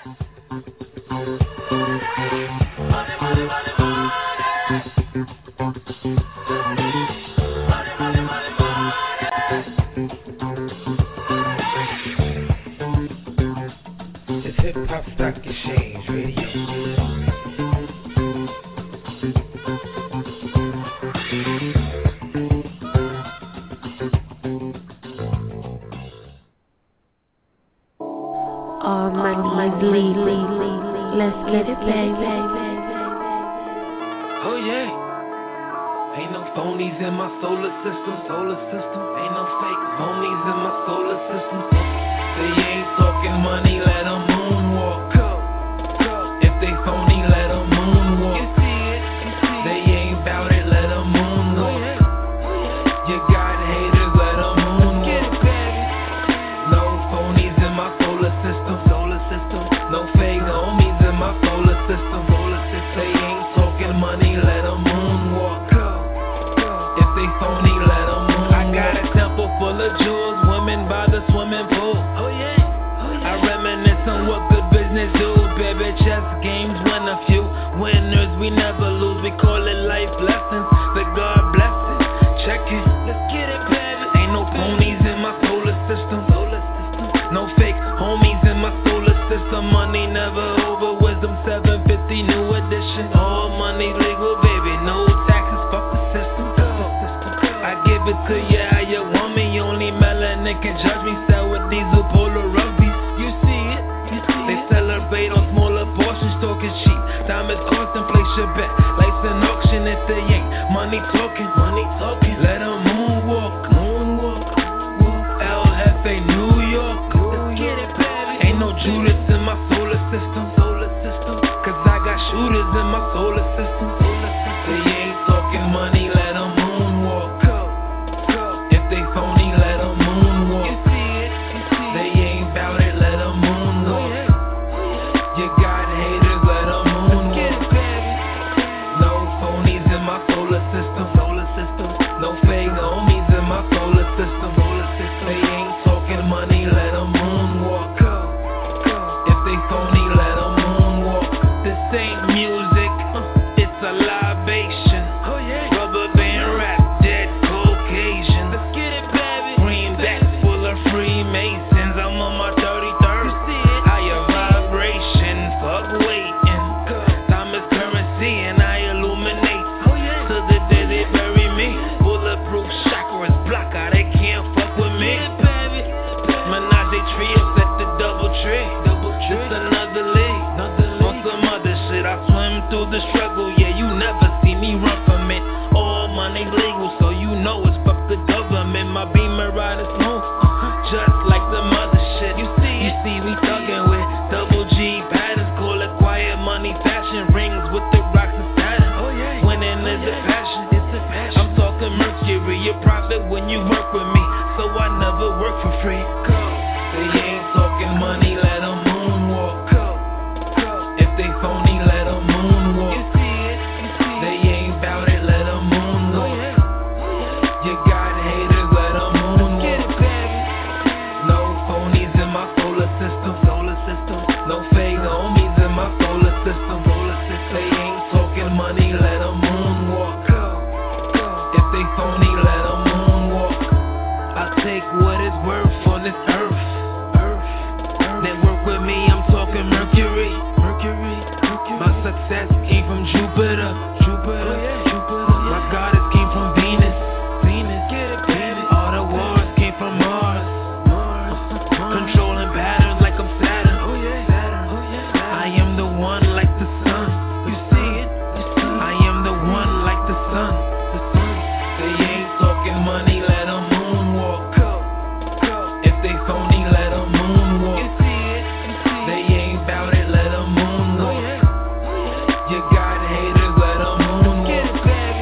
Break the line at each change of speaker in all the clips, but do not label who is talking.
It's Hip Hop Stock Exchange Radio.
All money is legal. Let's get it, baby.
Oh yeah. Ain't no phonies in my solar system. Ain't no fake homies in my solar system. They ain't talking money, let them moonwalk. If they phony, let them moonwalk. They ain't bout it, let them moonwalk. You got haters, let them moonwalk. No phonies in my solar system. No fake homies in my solar system. They ain't talking money, let them moonwalk. If they phony, let them moonwalk. I got a temple full of jewels, women by the swimming pool. I reminisce on what good business do. Baby, chess games win a few. Winners, we never lose. We call it life lessons. But God bless it. Check it. Let's get it, baby. Ain't no phonies in my solar system. No fake homies in my solar system. Money never over. Wisdom 750 new edition. All money legal, baby. No taxes. Fuck the system. I give it to you how you want me. Only melanin can judge me. Sell with diesel polar rugbies. You see it. They celebrate on smaller portions. Talking cheap. Time is constant. Place your bet. Life's an auction if they ain't money talking. Let them moonwalk. LFA New York. Get it, baby. Ain't no Judas in my solar system. Cause I got shooters in my solar system. They ain't talking money, let them moonwalk. If they phony, let them moonwalk. They ain't bout it, let them moonwalk. You got haters, let them moonwalk. No phonies in my solar system. No fake homies in my solar system. They ain't talking money, let them moonwalk. If they phony, let them moonwalk. This ain't music, it's a libation. Rubber band rap, dead Caucasian. Let's get it, baby. Greenback full of Freemasons. I'm on my 33rd. Higher vibration, fuck waiting. Time is currency and I illuminate. To the day they bury me. Bulletproof chakras block out, they can't fuck with me. Menage a trio, set the double tree. It's another league. On some other shit, I swim through the struggle. Yeah, you never see me run from it. All money legal, so you know it's fuck the government. My Beamer riding smooth, just like the mother shit. You see we thuggin' with double G patterns. Call it quiet money fashion. Rings with the rocks and Saturn. Winning is a passion. I'm talking Mercury, you profit when you work with me. So I never work for free. They ain't talking money, let them moonwalk. If they phony, let them moonwalk. They ain't bout it, let them moonwalk. You got haters, let them moonwalk. No phonies in my solar system. No fake homies in my solar system. They ain't talking money, let them moonwalk. If they phony, let them moonwalk. I take what it's worth on this earth. Then work with me, I'm talking Mercury. My success came from Jupiter. My goddess came from Venus. All the wars came from Mars. Controlling patterns like I'm Saturn. I am the one like the sun. You see it? I am the one like the sun. They ain't talking money, let them moonwalk. If they phony, let them moonwalk. They ain't bout it, let them moonwalk. You got haters, let them moonwalk.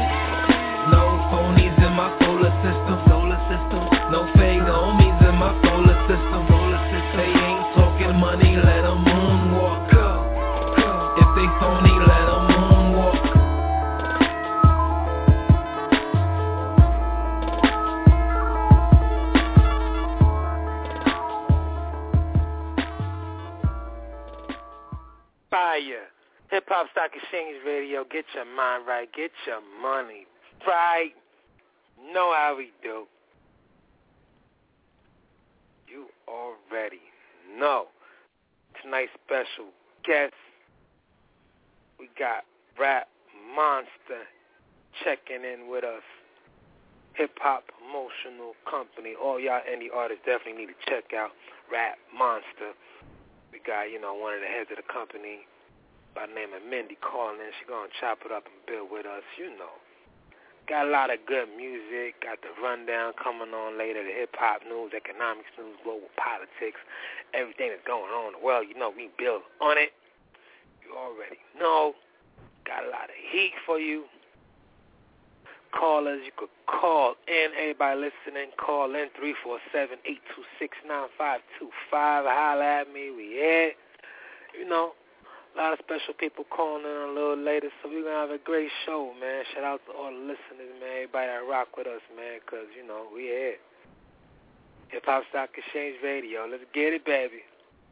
No phonies in my solar system. No fake homies in my solar system. They ain't talking money, let them moonwalk. If they phony, let them moonwalk.
Fire. Hip Hop Stock Exchange Radio. Get your mind right. Get your money right. Know how we do. You already know. Tonight's special guest, we got Rap Monster checking in with us. Hip Hop Promotional Company. All y'all indie artists definitely need to check out Rap Monster. We got, one of the heads of the company by the name of Mindy calling in. She's going to chop it up and build with us, Got a lot of good music. Got the rundown coming on later, the hip-hop news, economics news, global politics, everything that's going on in the world. We build on it. You already know. Got a lot of heat for you. Callers, you could call in. Everybody listening, call in 347-826-9525. Holla at me. We here. A lot of special people calling in a little later, so we're going to have a great show, man. Shout out to all the listeners, man. Everybody that rock with us, man, because, we here. Hip Hop Stock Exchange Radio. Let's get it, baby.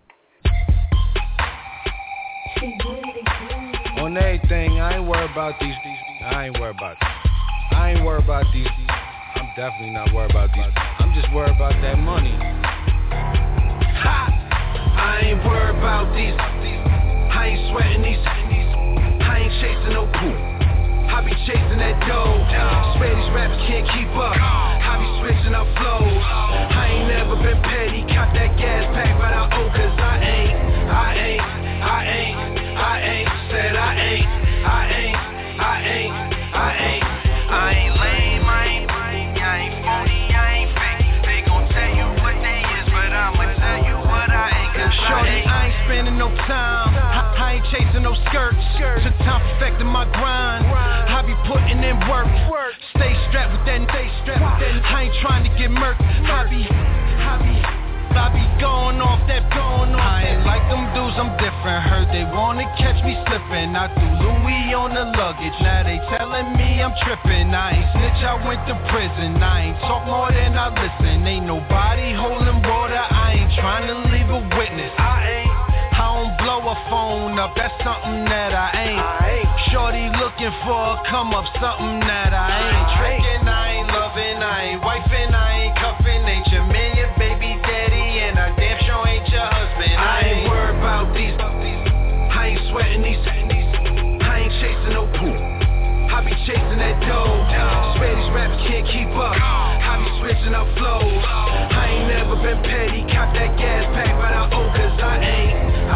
On everything, I ain't worried about these. I ain't worried about these. I'm definitely not worried about these. I'm just worried about that money.
Ha! I ain't worried about these. I ain't sweating these. I ain't chasing no poop. I be chasing that dough. Swear these rappers can't keep up. I be switching up flows. I ain't never been petty. Cop that gas pack, but I owe, cause I ain't. Said I ain't lame, I ain't phony, I ain't fake. They gon' tell you what they is, but I'ma tell you what I ain't. Cause
shorty, I ain't spending no time. I ain't chasing no skirts. Took time perfecting my grind. I be putting in work. Stay strapped with that. I ain't trying to get murked. I be going off that. I ain't like them dudes, I'm different. Heard they wanna catch me slipping. I threw Louis on the luggage. Now they telling me I'm tripping. I ain't snitch, I went to prison. I ain't talk more than I listen. Ain't nobody holding water. I ain't trying to leave a witness. I don't blow a phone up. That's something that I ain't. Shorty looking for a come up. Something that I ain't. Tricking, I ain't loving. I ain't wifing, I ain't cuffing. Ain't your man, your baby daddy. And I damn sure ain't your husband.
I ain't worried about these. I ain't sweating these. I ain't chasing no poop. I be chasing that dough. Swear these rappers can't keep up. I be switching up flows. I ain't never been petty. Cop that gas pack, but I owe, cause I ain't.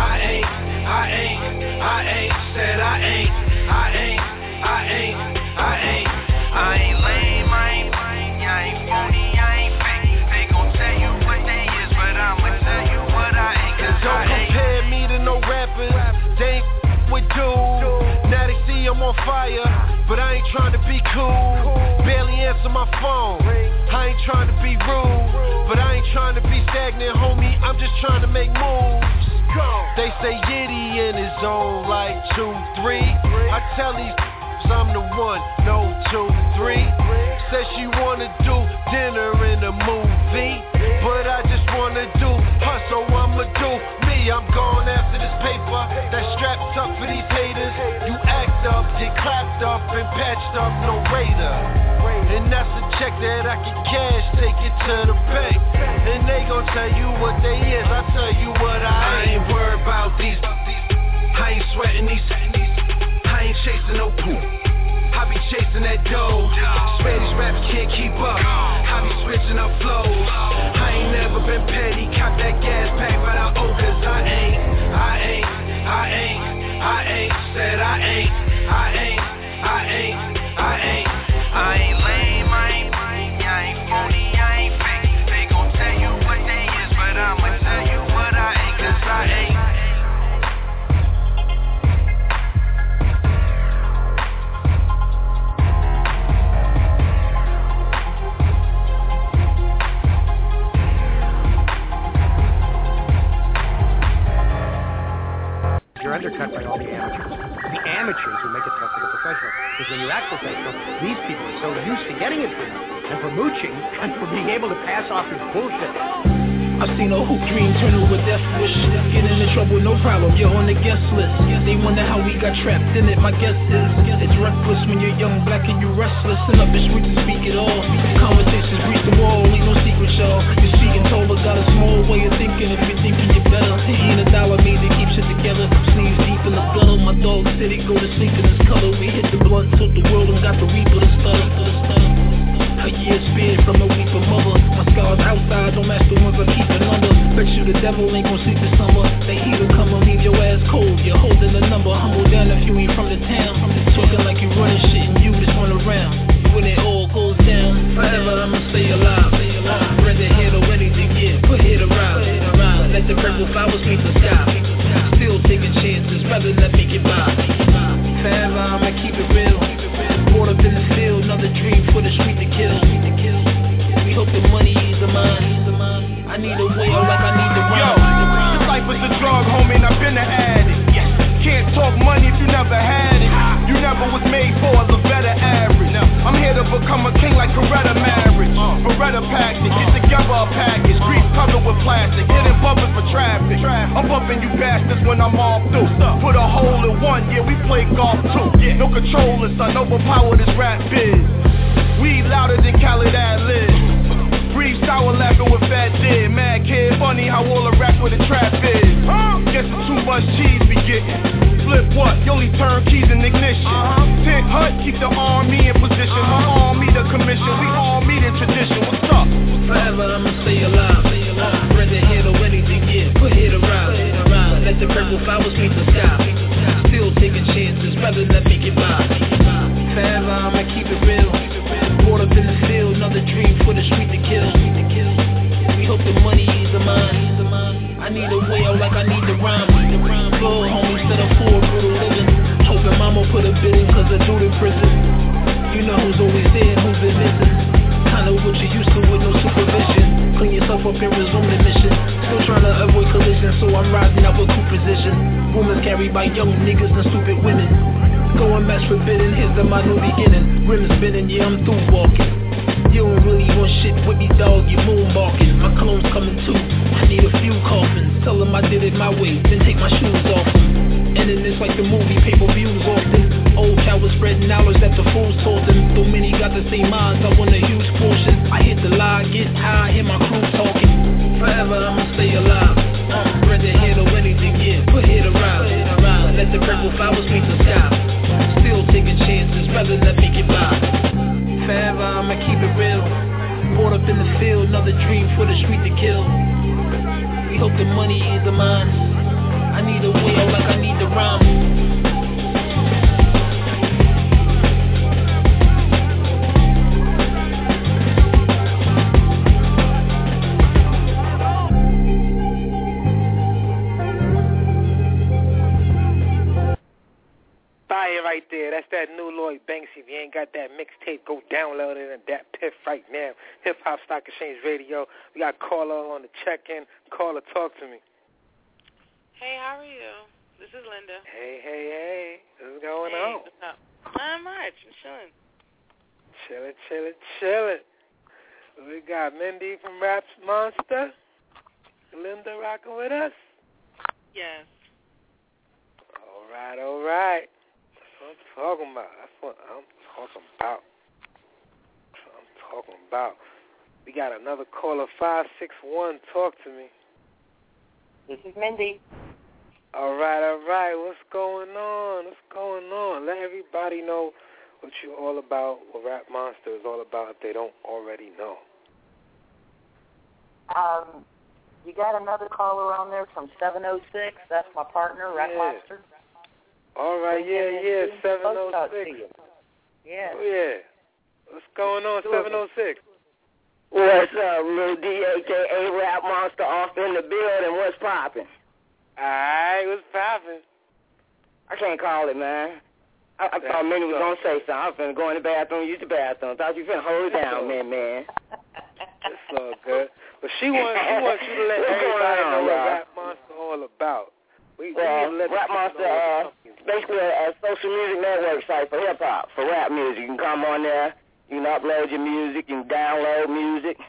Said I ain't lame, I ain't phony, I ain't fake. They gon' tell you what they is, but I'ma tell you what I ain't. Cause
don't compare me to no rappers. They ain't with dude. Now they see I'm on fire, but I ain't trying to be cool. Barely answer my phone. I ain't trying to be rude, but I ain't trying to be stagnant, homie. I'm just trying to make moves. They say Yiddy in his zone like 2, 3. I tell these I'm the one, no 2, 3. Says she wanna do dinner in a movie, but I just wanna do her, so I'ma do me. I'm going after this paper that's strapped up for these haters. You act up, get clapped up and patched up, no Raider. And that's a check that I can cash, take it to the bank. And they gon' tell you what they is, I tell you what I
ain't worried about these. I ain't sweating these. I ain't chasing no poop. I be chasing that dough. Swear these rappers can't keep up. I be switching up flows. I ain't never been petty. Cop that gas pack, but I owe, cause I ain't. Said I ain't lame, I ain't phony, I ain't fake. They gon' tell you what they is, but I'ma tell you what I ain't, cause I ain't.
You're undercut by all the amateurs. The amateurs who make it tough for the professionals. Because when you act professional, these people are so used to getting it from you, and for mooching, and for being able to pass off this bullshit.
I've seen a hoop dream turn to a death wish. Get in the
trouble, no problem, you're on the guest list. They wonder how we got trapped in it, my guess is it's reckless when you're young, black and you restless. And up the street to speak it all. Conversations breach the wall, ain't no secret, y'all. You're speaking taller, got a small way of thinking. If you're thinking you're better, it ain't a dollar made to keep shit together. Sleeves deep in the gutter, my dog said he go to sleep in his color. We hit the blunt, took the world and got the reaper to stutter. A year spared from a weeper mother. My scars outside don't match the ones I keep in under. Bet you the devil ain't gon' sleep this summer. The heat'll come and leave your ass cold. You're holding the number, humble down if you ain't from the town. Talking like you running shit and you just run around. When it all goes down, forever I'ma stay alive. Rather hit or anything, yeah, put hit around. Let the purple flowers meet the sky. Still taking chances, rather let me get by. Forever I'ma keep it real. Brought up in the field, another dream for the street to kill. We hope the money is the mind. I need a way out like I need the rhyme.
Yo, this life is a drug, homie, and I've been an addict. Yes. Can't talk money if you never had it. You never was made for a better average. I'm here to become a king like Coretta marriage. Beretta package, get together a package. Streets covered with plastic, hitting bumpers for traffic. I'm bumping you bastards when I'm all through. Put a hole in one, yeah, we play golf too. No controller, son, overpower this rap biz. We louder than Khaled ad-lib. Breathe sour laughing with Fat Did. Mad kid, funny how all the rap with the trap is. Guess it's too much cheese we gettin'. Flip what? You only turn keys in ignition. Tent hut, keep the army in position. My army the commission, we all meet in tradition. What's up?
Forever I'ma stay alive. Rather hit or anything, yeah, put hit around. Let the purple flowers meet the sky. Still taking chances, rather let me get by. Forever I'ma keep it real. Brought up in the field, another dream for the street to kill. We hope the money is the mind. I need a way out like I need the rhyme. Full homies set up for a brutal living. Hoping mama put a bid in cause I do in prison. You know who's always there and who's been missing. Kinda what you used to with no supervision. Clean yourself up and resume the mission. Still trying to avoid collision, so I'm riding out with coup position. Rumors carried by young niggas and stupid women. Going match forbidden, here's the my new beginning. Rims spinning, yeah, I'm through walking. You don't really want shit with me, dog, you moonwalking. My clone's coming too, I need a few coffins. Tell them I did it my way, then take my shoes off them. Ending this like the movie, pay-per-views often. Old cow was spreading knowledge that the fools told them. Though many got the same minds, I want a huge portion. I hit the lie, get high, hear my crew talking. Forever I'ma stay alive. Rather hit or anything, yeah, put hit around. Let the purple flowers meet the sky. Still taking chances, rather let me get by. Forever I'ma keep it real. Brought up in the field, another dream for the street to kill. We hope the money is the mind. I need a way out like I need the rhyme.
Right there, that's that new Lloyd Banks. If you ain't got that mixtape, go download it and that piff right now. Hip Hop Stock Exchange Radio. We got caller on the check-in. Caller, talk to me.
Hey, how are you? This is Linda.
Hey. What's going on?
What's up? Not much. I'm chilling.
Chilling. We got Mindy from Rap Monster. Linda rocking with us.
Yes.
All right. That's what I'm talking about. We got another caller, 561. Talk to me.
This is Mindy.
All right. What's going on? Let everybody know what you're all about, what Rap Monster is all about if they don't already know.
You got another caller on there from 706. That's my partner, Rap Monster.
All right, yeah, 706.
Yeah.
Oh, yeah. What's going on, 706?
What's up, Lil D, a.k.a. Rap Monster, off in the building? What's poppin'?
All right, what's poppin'?
I can't call it, man. I thought Minnie was going to say something. I was finna go in the bathroom, use the bathroom. Thought you finna hold it down, man.
It's all good. But she wants you to let everybody know what Rap Monster all about.
Rap Monster basically a social music network site for hip-hop, for rap music. You can come on there, you can upload your music, you can download music.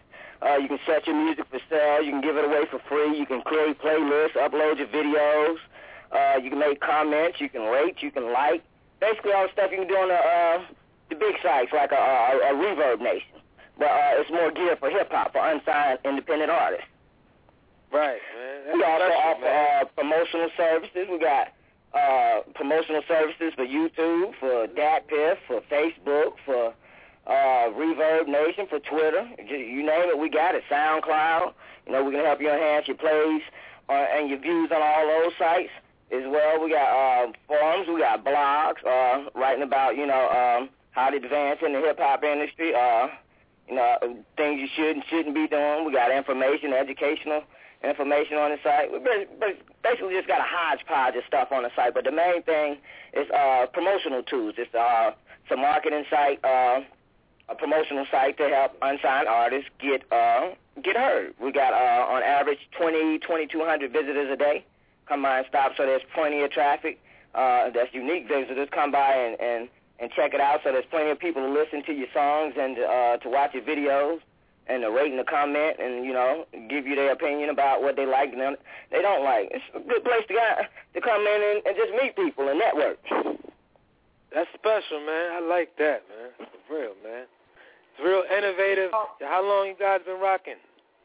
You can set your music for sale. You can give it away for free. You can create playlists, upload your videos. You can make comments. You can rate. You can like. Basically, all the stuff you can do on the big sites like a Reverb Nation. But it's more geared for hip-hop, for unsigned independent artists.
Right, man.
We also offer promotional services. We got promotional services for YouTube, for DatPiff, for Facebook, for Reverb Nation, for Twitter. You name it, we got it. SoundCloud. We can help you enhance your plays and your views on all those sites as well. We got forums. We got blogs writing about, how to advance in the hip-hop industry, things you should and shouldn't be doing. We got information, educational information on the site. We basically just got a hodgepodge of stuff on the site, but the main thing is promotional tools. It's a marketing site, a promotional site to help unsigned artists get heard. We got on average 2,200 visitors a day come by and stop, so there's plenty of traffic. That's unique visitors come by and check it out, so there's plenty of people to listen to your songs and to watch your videos and to rate and to comment and, give you their opinion about what they like and they don't like. It's a good place to come in and just meet people and network.
That's special, man. I like that, man. For real, man. It's real innovative. How long you guys been rocking?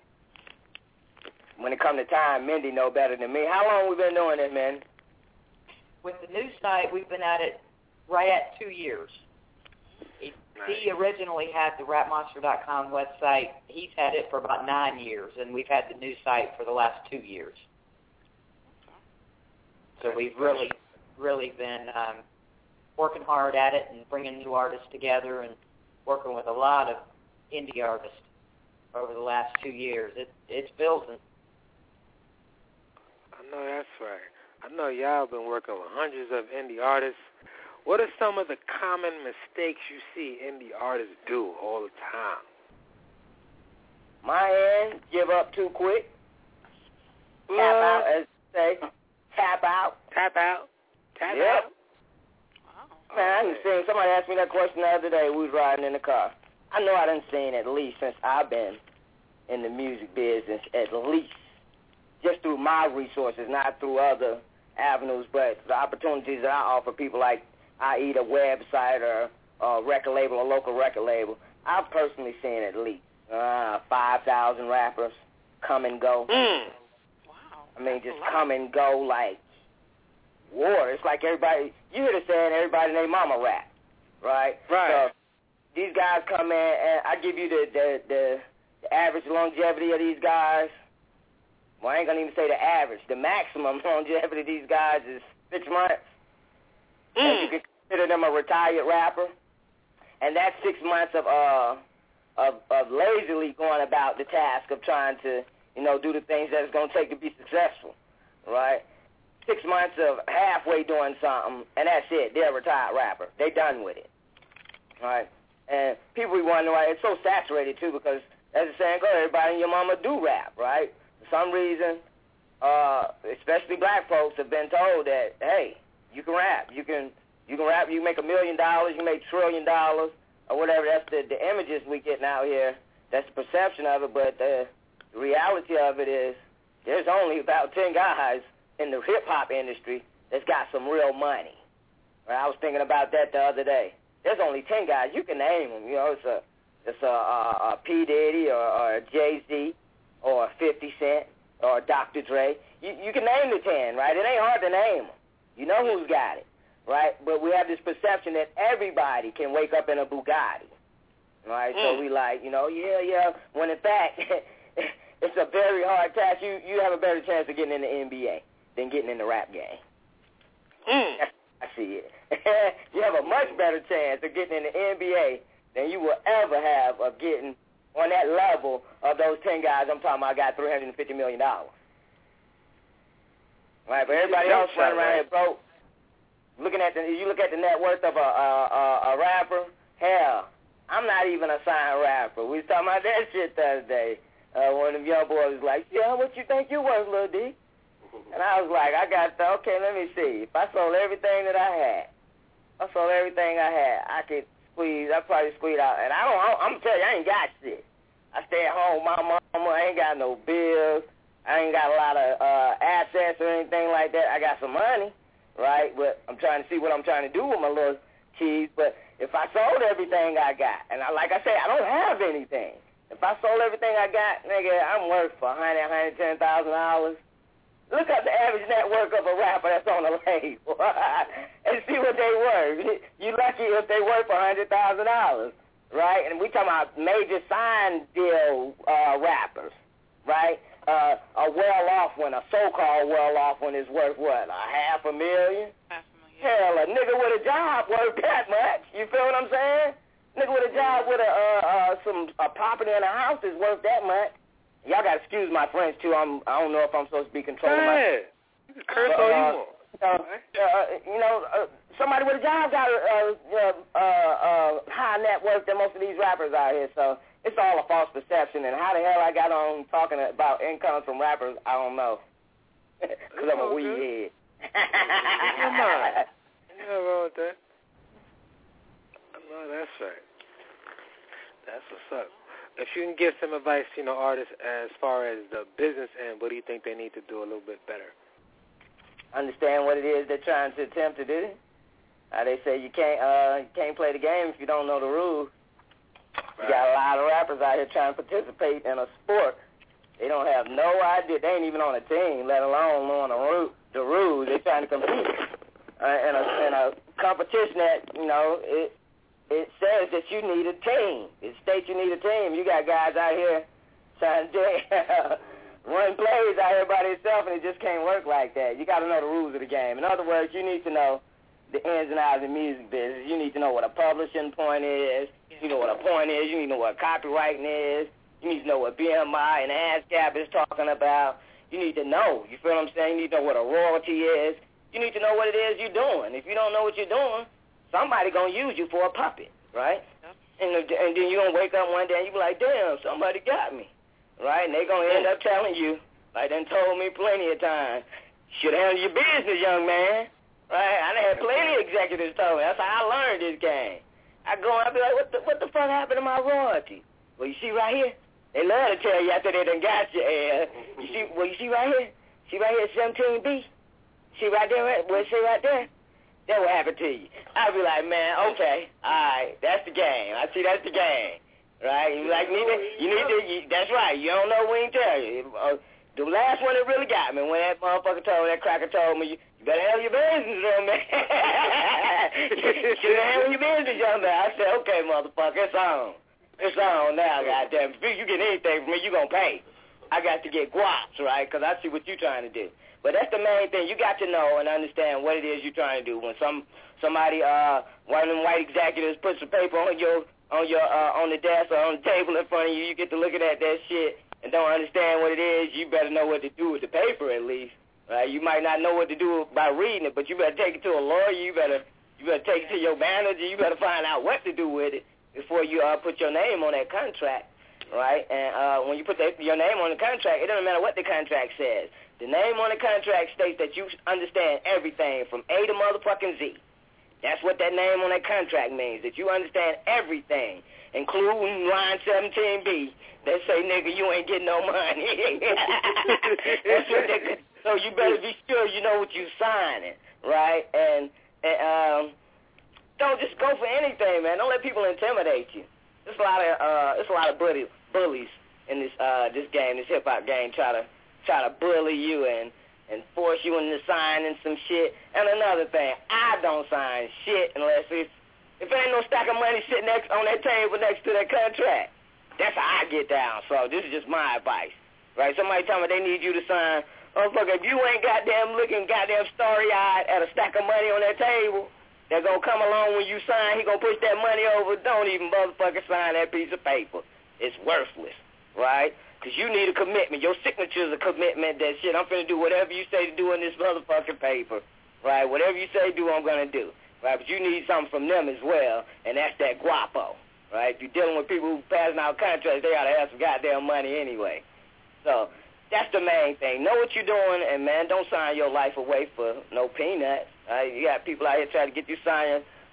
When it comes to time, Mindy know better than me. How long we been doing this, man?
With the new site, we've been at it right at 2 years. He originally had the rapmonster.com website. He's had it for about 9 years, and we've had the new site for the last 2 years. So we've really been working hard at it and bringing new artists together and working with a lot of indie artists over the last 2 years. It's building.
I know that's right. I know y'all been working with hundreds of indie artists. What are some of the common mistakes you see indie artists do all the time?
My end, give up too quick. Tap out, as they say. Tap out.
Tap out. Tap
yep.
out.
Wow. Man, I done seen, somebody asked me that question the other day. We was riding in the car. I know I done seen at least since I've been in the music business, at least, just through my resources, not through other avenues, but the opportunities that I offer people like i.e. a website or a record label, a local record label. I've personally seen at least 5,000 rappers come and go.
Wow.
I mean, just come and go like war. It's like everybody, you hear the saying, everybody and their mama rap, right?
Right.
So these guys come in, and I give you the average longevity of these guys. Well, I ain't going to even say the average. The maximum longevity of these guys is 6 months. And you can consider them a retired rapper. And that's 6 months of lazily going about the task of trying to, do the things that it's going to take to be successful, right? 6 months of halfway doing something, and that's it. They're a retired rapper. They done with it, right? And people be wondering why it's so saturated, too, because as the saying goes, everybody and your mama do rap, right? For some reason, especially black folks have been told that, hey, you can rap. You can rap. You can make $1 million. You can make $1 trillion or whatever. That's the images we getting out here. That's the perception of it. But the reality of it is there's only about 10 guys in the hip-hop industry that's got some real money. Right? I was thinking about that the other day. There's only 10 guys. You can name them. It's a P. Diddy or a Jay-Z or a 50 Cent or a Dr. Dre. You can name the 10, right? It ain't hard to name them. You know who's got it, right? But we have this perception that everybody can wake up in a Bugatti, right? So we like, yeah. When in fact, it's a very hard task. You have a better chance of getting in the NBA than getting in the rap game. I see it. You have a much better chance of getting in the NBA than you will ever have of getting on that level of those 10 guys I'm talking about got $350 million. Right, but everybody else running around here broke. You look at the net worth of a rapper. Hell, I'm not even a signed rapper. We was talking about that shit the other day. One of them young boys was like, "Yeah, what you think you worth, Lil D?" And I was like, okay, let me see. If I sold everything that I had, I could squeeze. I probably squeeze out. And I'm gonna tell you, I ain't got shit. I stay at home with my mama. I ain't got no bills. I ain't got a lot of assets or anything like that. I got some money, right? But I'm trying to see what I'm trying to do with my little keys. But if I sold everything I got, and like I said, I don't have anything. If I sold everything I got, nigga, I'm worth for $110,000. Look up the average net worth of a rapper that's on the label and see what they worth. You lucky if they worth $100,000, right? And we talking about major sign deal rappers, right? A well-off one, a so-called well-off one is worth what, $500,000? Hell, a nigga with a job worth that much. You feel what I'm saying? Nigga with a job with a property and a house is worth that much. Y'all got to excuse my French, too. I don't know if I'm supposed to be controlling my...
You can curse all you want.
Somebody with a job got a high net worth than most of these rappers out here, so it's all a false perception. And how the hell I got on talking about income from rappers, I don't know. Because I'm a weed head.
Come on. Nothing wrong with that. No, that's right. That's what's up. If you can give some advice, artists as far as the business end, what do you think they need to do a little bit better?
Understand what it is they're trying to attempt to do. They say you can't play the game if you don't know the rules. Right. You got a lot of rappers out here trying to participate in a sport. They don't have no idea. They ain't even on a team, let alone knowing the rules. They're trying to compete in a competition that, it says that you need a team. It states you need a team. You got guys out here trying to run plays out here by themselves, and it just can't work like that. You got to know the rules of the game. In other words, you need to know the ins and outs of the music business. You need to know what a publishing point is. You know what a point is. You need to know what copywriting is. You need to know what BMI and ASCAP is talking about. You need to know. You feel what I'm saying? You need to know what a royalty is. You need to know what it is you're doing. If you don't know what you're doing, somebody going to use you for a puppet, right? Yep. And then you're going to wake up one day and you be like, damn, somebody got me, right? And they're going to end up telling you, like they told me plenty of times, should handle your business, young man, right? I done had plenty of executives tell me. That's how I learned this game. I go and I be like, what the fuck happened to my royalty? Well, you see right here? They love to tell you after they done got you. You see right here? See right here, 17B? See right there? See right there? That what happened to you. I'll be like, man, okay, all right, that's the game. I see that's the game, right? You like, that's right. You don't know, we ain't tell you. The last one that really got me, when that cracker told me, you better handle your business, young man. You better handle your business, young man. I said, okay, motherfucker, it's on. It's on now, goddamn. If you get anything from me, you going to pay. I got to get guaps, right, because I see what you're trying to do. But that's the main thing. You got to know and understand what it is you're trying to do. When somebody, one of them white executives puts some paper on the desk or on the table in front of you, you get to looking at that shit and don't understand what it is, you better know what to do with the paper at least. Right? You might not know what to do by reading it, but you better take it to a lawyer. You better take it to your manager. You better find out what to do with it before you put your name on that contract. Right? And when you put your name on the contract, it doesn't matter what the contract says. The name on the contract states that you understand everything from A to motherfucking Z. That's what that name on that contract means, that you understand everything, including line 17B. They say, nigga, you ain't getting no money. That's what so you better be sure you know what you're signing, right? And don't just go for anything, man. Don't let people intimidate you. There's a lot of bullies in this game, this hip-hop game, try to bully you and force you into signing some shit. And another thing, I don't sign shit unless if there ain't no stack of money sitting on that table next to that contract. That's how I get down. So this is just my advice, right? Somebody tell me they need you to sign. Motherfucker, if you ain't looking starry-eyed at a stack of money on that table, they're going to come along when you sign. He going to push that money over. Don't even motherfucker sign that piece of paper. It's worthless, right? Because you need a commitment. Your signature is a commitment that, shit, I'm finna do whatever you say to do in this motherfucking paper, right? Whatever you say to do, I'm going to do, right? But you need something from them as well, and that's that guapo, right? If you're dealing with people who passing out contracts, they ought to have some goddamn money anyway. So that's the main thing. Know what you're doing, and, man, don't sign your life away for no peanuts. Right? You got people out here trying to get you signing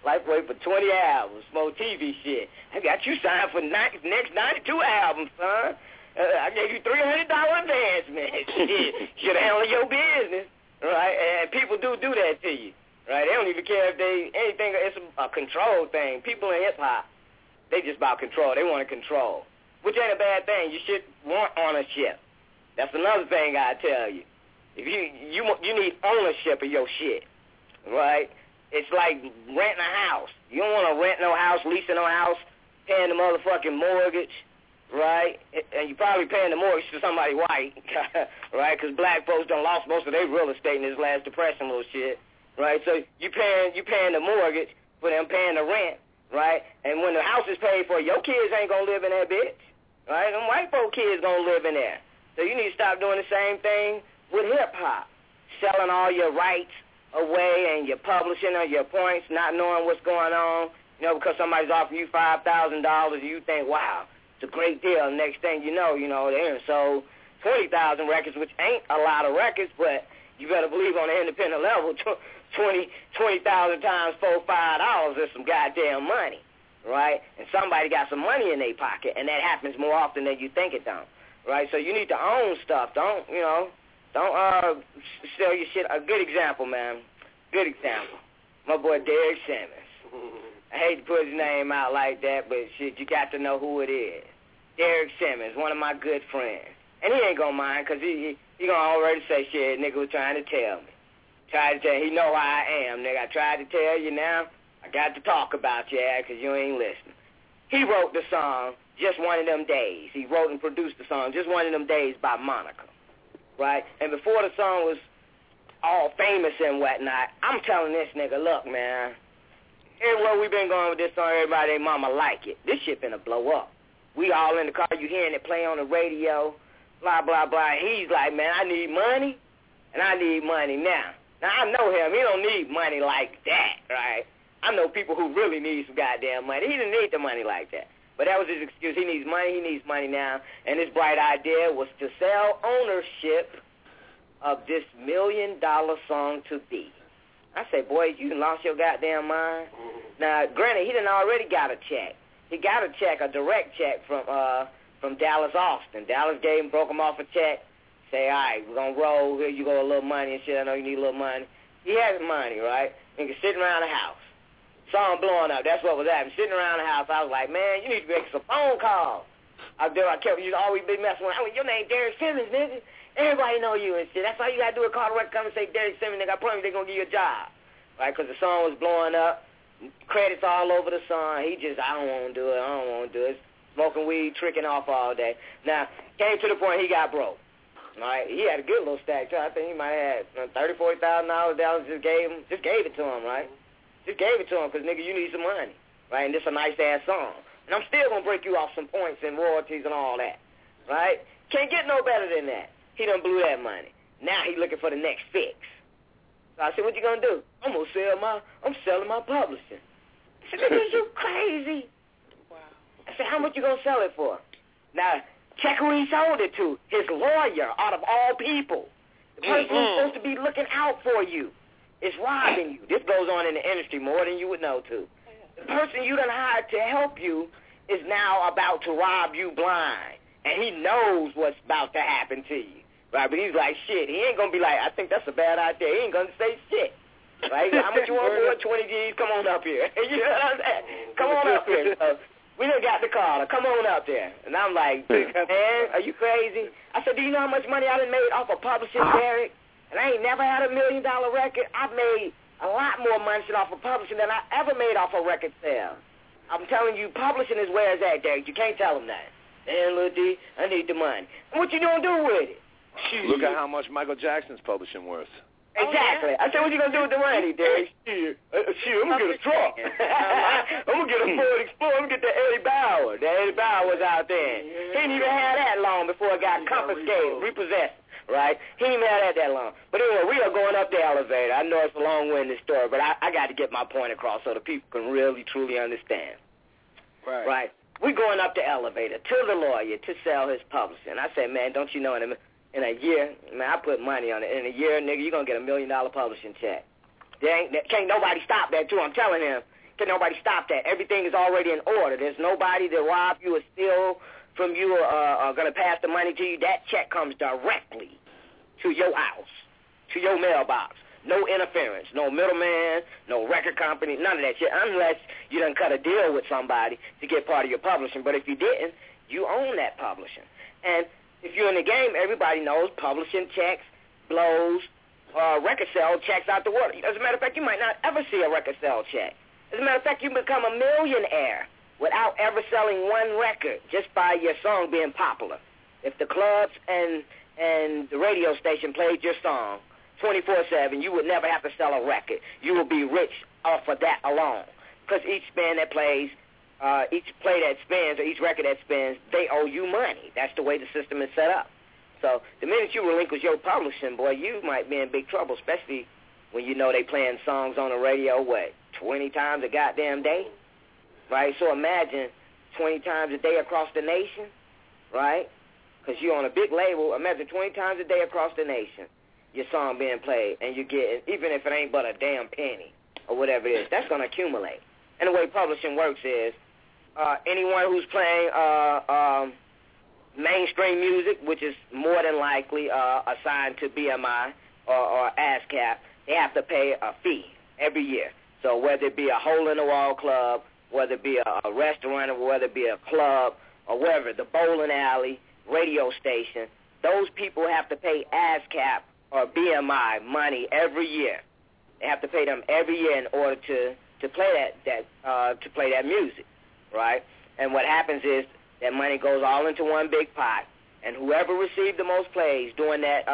Lifeway for 20 albums, more TV shit. I got you signed for next 92 albums, son. I gave you $300 advancement. Should handle your business, right? And people do that to you, right? They don't even care if anything. It's a control thing. People in hip hop, they just about control. They want to control, which ain't a bad thing. You should want ownership. That's another thing I tell you. If you need ownership of your shit, right? It's like renting a house. You don't want to rent no house, leasing no house, paying the motherfucking mortgage, right? And you're probably paying the mortgage to somebody white, right? Because black folks done lost most of their real estate in this last depression little shit, right? So you paying the mortgage for them paying the rent, right? And when the house is paid for, your kids ain't gonna live in that bitch, right? Them white folk kids gonna live in there. So you need to stop doing the same thing with hip hop, selling all your rights away and your publishing of your points, not knowing what's going on, because somebody's offering you $5,000 and you think, wow, it's a great deal. Next thing you know, they done sold 20,000 records, which ain't a lot of records, but you better believe on the independent level, 20,000 times $4, $5 is some goddamn money, right? And somebody got some money in their pocket, and that happens more often than you think it don't, right? So you need to own stuff. Don't sell your shit. A good example, man. Good example. My boy Derek Simmons. I hate to put his name out like that, but shit, you got to know who it is. Derek Simmons, one of my good friends. And he ain't gonna mind, because he gonna already say, shit, nigga was trying to tell me. He know how I am, nigga. I tried to tell you now. I got to talk about you, because you ain't listening. He wrote the song, Just One of Them Days. He wrote and produced the song, Just One of Them Days by Monica. Right? And before the song was all famous and whatnot, I'm telling this nigga, look, man, everywhere we been going with this song, everybody, their mama like it. This shit finna blow up. We all in the car, you hearing it play on the radio, blah, blah, blah. And he's like, man, I need money, and I need money now. Now, I know him. He don't need money like that, right? I know people who really need some goddamn money. He didn't need the money like that. But that was his excuse. He needs money now. And his bright idea was to sell ownership of this $1 million song to B. I say, boy, you done lost your goddamn mind. Now, granted, he done already got a check. He got a check, a direct check from Dallas Austin. Dallas broke him off a check. Say, all right, we're going to roll. Here you go, a little money and shit. I know you need a little money. He has money, right? Nigga sitting around the house. Song blowing up. That's what was happening. Sitting around the house, I was like, man, you need to make some phone calls. I kept you always been messing with. I mean, your name Derek Simmons, nigga. Everybody know you and shit. That's all you got to do is call the record company and say, Derek Simmons, nigga, I promise they're going to give you a job. Right? Because the song was blowing up. Credits all over the song. He just, I don't want to do it. Smoking weed, tricking off all day. Now, came to the point he got broke. Right? He had a good little stack, too. I think he might have had $30,000, $40,000. Dallas just gave it to him, right? Just gave it to him because, nigga, you need some money, right? And this is a nice-ass song. And I'm still going to break you off some points and royalties and all that, right? Can't get no better than that. He done blew that money. Now he looking for the next fix. So I said, what you going to do? I'm selling my publishing. I said, nigga, you crazy.
Wow.
I said, how much you going to sell it for? Now, check who he sold it to. His lawyer, out of all people. The person who's supposed to be looking out for you. It's robbing you. This goes on in the industry more than you would know, too. The person you done hired to help you is now about to rob you blind, and he knows what's about to happen to you, right? But he's like, shit, he ain't going to be like, I think that's a bad idea. He ain't going to say shit, right? How much you want for 20 G's? Come on up here. You know what I'm saying? Come on up here. So we done got the caller. Come on up there. And I'm like, man, are you crazy? I said, do you know how much money I done made off of publishing, Derek? And I ain't never had a $1 million record. I've made a lot more money off of publishing than I ever made off of record sales. I'm telling you, publishing is where it's at, Derek. You can't tell them that. Man, Lil D, I need the money. And what you gonna do with it?
Look at how much Michael Jackson's publishing worth.
Exactly. I said, what you gonna do with the money, Derek? Shit, I'm gonna get a truck. I'm gonna get a Ford Explorer. I'm gonna get the Eddie Bauer. The Eddie Bauer was out there. He didn't even have that long before it got confiscated, repossessed. Right? He ain't mad at that long. But anyway, we are going up the elevator. I know it's a long-winded story, but I got to get my point across so the people can really, truly understand. Right? We're going up the elevator to the lawyer to sell his publishing. I said, man, don't you know in a year, man, I put money on it. In a year, nigga, you're going to get $1 million publishing check. Can't nobody stop that, too. I'm telling him. can nobody stop that. Everything is already in order. There's nobody to rob you or steal from you or going to pass the money to you. That check comes directly to your house, to your mailbox. No interference, no middleman, no record company, none of that shit, unless you done cut a deal with somebody to get part of your publishing. But if you didn't, you own that publishing. And if you're in the game, everybody knows publishing checks, blows, record sale checks out the water. As a matter of fact, you might not ever see a record sale check. As a matter of fact, you become a millionaire without ever selling one record just by your song being popular. If the clubs and the radio station played your song 24/7, you would never have to sell a record. You will be rich off of that alone. Because each band that plays, each play that spins, or each record that spins, they owe you money. That's the way the system is set up. So the minute you relinquish your publishing, boy, you might be in big trouble, especially when you know they playing songs on the radio, 20 times a goddamn day? Right? So imagine 20 times a day across the nation, right? Because you're on a big label. Imagine 20 times a day across the nation, your song being played, and you get, even if it ain't but a damn penny or whatever it is, that's going to accumulate. And the way publishing works is anyone who's playing mainstream music, which is more than likely assigned to BMI or ASCAP, they have to pay a fee every year. So whether it be a hole-in-the-wall club, whether it be a restaurant, or whether it be a club, or wherever, the bowling alley, radio station, those people have to pay ASCAP or BMI money every year. They have to pay them every year in order to play that music, right? And what happens is that money goes all into one big pot, and whoever received the most plays during that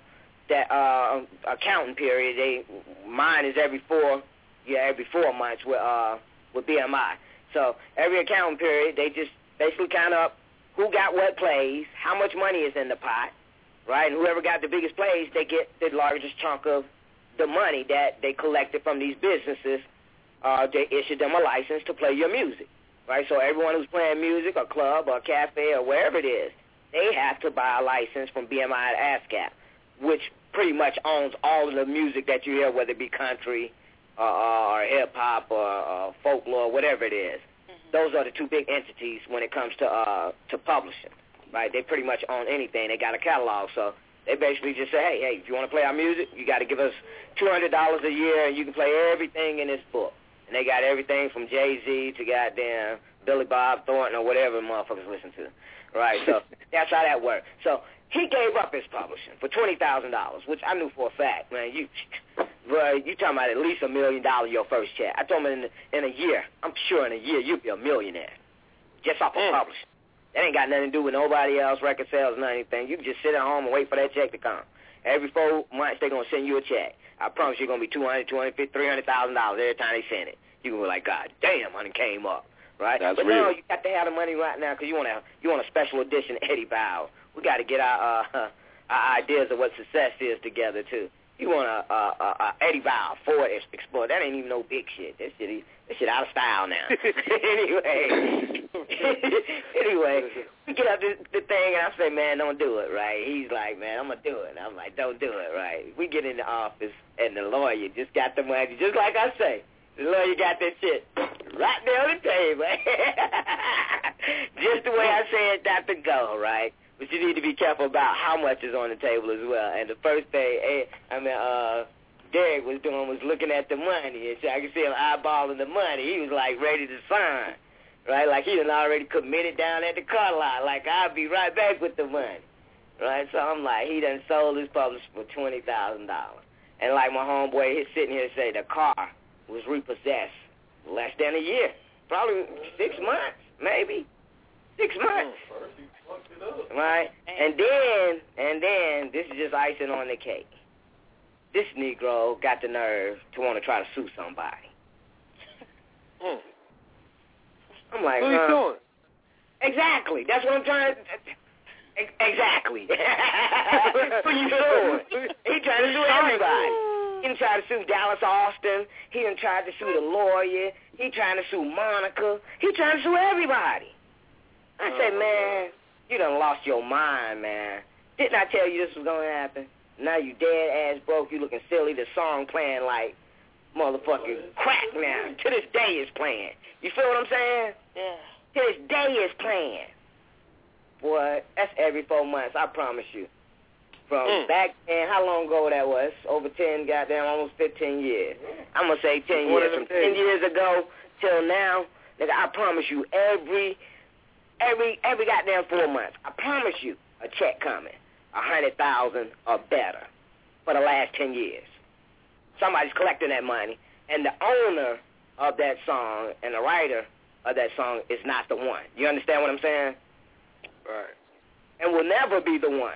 accounting period, mine is every 4 months with BMI. So every accounting period, they just basically count up who got what plays, how much money is in the pot, right? And whoever got the biggest plays, they get the largest chunk of the money that they collected from these businesses. They issued them a license to play your music, right? So everyone who's playing music, a club or a cafe or wherever it is, they have to buy a license from BMI and ASCAP, which pretty much owns all of the music that you hear, whether it be country or hip-hop or folklore, whatever it is. Those are the two big entities when it comes to publishing, right? They pretty much own anything. They got a catalog, so they basically just say, hey, if you want to play our music, you got to give us $200 a year, and you can play everything in this book. And they got everything from Jay-Z to goddamn Billy Bob Thornton or whatever motherfuckers listen to, right? So that's how that works. So he gave up his publishing for $20,000, which I knew for a fact, man. You talking about at least $1 million your first check. I told him in a year, I'm sure in a year you'll be a millionaire just off of publishing. That ain't got nothing to do with nobody else, record sales, none anything. You can just sit at home and wait for that check to come. Every 4 months they're going to send you a check. I promise you're going to be $200,000, $250,000, $300,000 every time they send it. You're going to be like, God damn, money came up, right?
That's
but
real.
no, you got to have the money right now because you want a special edition Eddie Bauer. We got to get our ideas of what success is together, too. You want a Eddie Bauer Ford Explorer. That ain't even no big shit. That shit out of style now. Anyway, we get up the thing, and I say, man, don't do it, right? He's like, man, I'm going to do it. And I'm like, don't do it, right? We get in the office, and the lawyer just got the money, just like I say. The lawyer got that shit right there on the table. Just the way I say it got to go, right? But you need to be careful about how much is on the table as well. And the first thing, Derek was doing was looking at the money. And so I could see him eyeballing the money. He was like ready to sign, right? Like he done already committed down at the car lot. Like, I'll be right back with the money, right? So I'm like, he done sold his publisher for $20,000. And like my homeboy, he's sitting here say the car was repossessed less than a year. Probably 6 months, maybe. 6 months. Right? And then, this is just icing on the cake. This Negro got the nerve to want to try to sue somebody. I'm like,
what are you doing?
Exactly. That's what I'm trying to... Exactly. Who you suing? He trying to sue everybody. He done tried to sue Dallas Austin. He done tried to sue the lawyer. He trying to sue Monica. He trying to sue everybody. I said, man, you done lost your mind, man. Didn't I tell you this was going to happen? Now you dead ass broke. You looking silly. The song playing like motherfucking crack now. To this day is playing. You feel what I'm saying?
Yeah.
To this day is playing. Boy, that's every 4 months, I promise you. From back then, how long ago that was? Over 10, goddamn, almost 15 years. I'm going to say 10 years. From 10 years ago till now, nigga, I promise you, every goddamn 4 months, I promise you, a check coming, 100,000 or better for the last 10 years. Somebody's collecting that money, and the owner of that song and the writer of that song is not the one. You understand what I'm saying?
Right.
And will never be the one.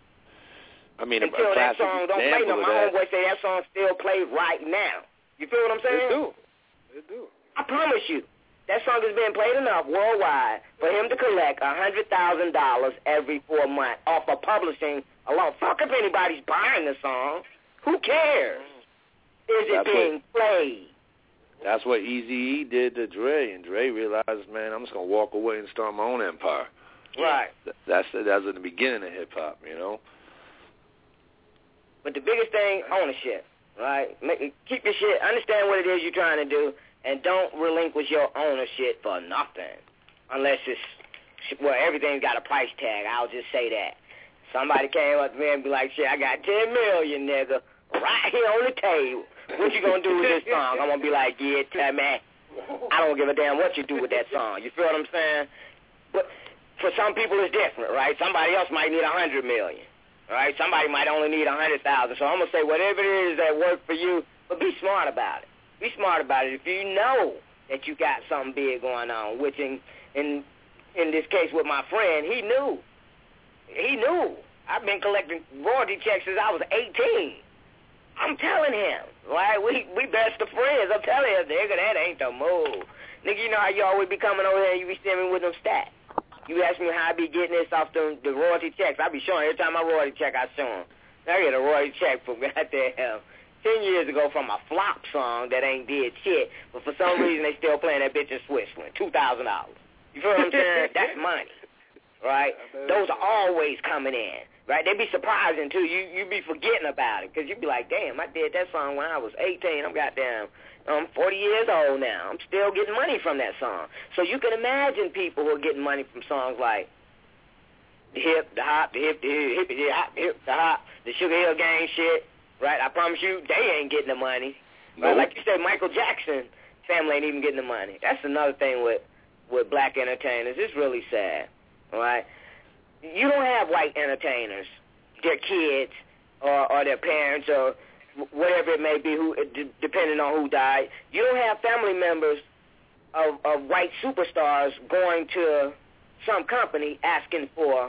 I mean,
until that song don't play no. My homeboy say that song still plays right now. You feel what I'm saying?
It do.
I promise you, that song is being played enough worldwide for him to collect $100,000 every 4 months off of publishing alone. Fuck if anybody's buying the song. Who cares? Is it being played?
That's what Eazy-E did to Dre, and Dre realized, man, I'm just gonna walk away and start my own empire.
Right.
That's in the beginning of hip hop, you know.
But the biggest thing, ownership, right? Keep your shit, understand what it is you're trying to do, and don't relinquish your ownership for nothing. Unless it's, well, everything's got a price tag. I'll just say that. Somebody came up to me and be like, shit, I got $10 million, nigga, right here on the table. What you gonna do with this song? I'm gonna be like, yeah, tell me. I don't give a damn what you do with that song. You feel what I'm saying? But for some people it's different, right? Somebody else might need $100 million. All right, somebody might only need 100,000. So I'm gonna say whatever it is that works for you, but be smart about it. Be smart about it. If you know that you got something big going on, which in this case with my friend, he knew. He knew. I've been collecting royalty checks since I was 18. I'm telling him, right? We best of friends. I'm telling him, nigga, that ain't the move. Nigga, you know how you always be coming over here and you be sending me with them stats. You ask me how I be getting this off the royalty checks. I be showing every time my royalty check I show him. I get a royalty check from goddamn 10 years ago from a flop song that ain't did shit, but for some reason they still playing that bitch in Switzerland. $2,000. You feel what I'm saying? That's money, right? Those are always coming in, right? They be surprising too. You be forgetting about it because you be like, damn, I did that song when I was 18. I'm 40 years old now. I'm still getting money from that song. So you can imagine people who are getting money from songs like the hip, the hop, the hip, the hip, the hop, the hip, the hop, the Sugar Hill Gang shit, right? I promise you, they ain't getting the money. Nope. Right? Like you said, Michael Jackson family ain't even getting the money. That's another thing with black entertainers. It's really sad, all right? You don't have white entertainers, their kids or their parents or whatever it may be, who depending on who died. You don't have family members of white superstars going to some company asking for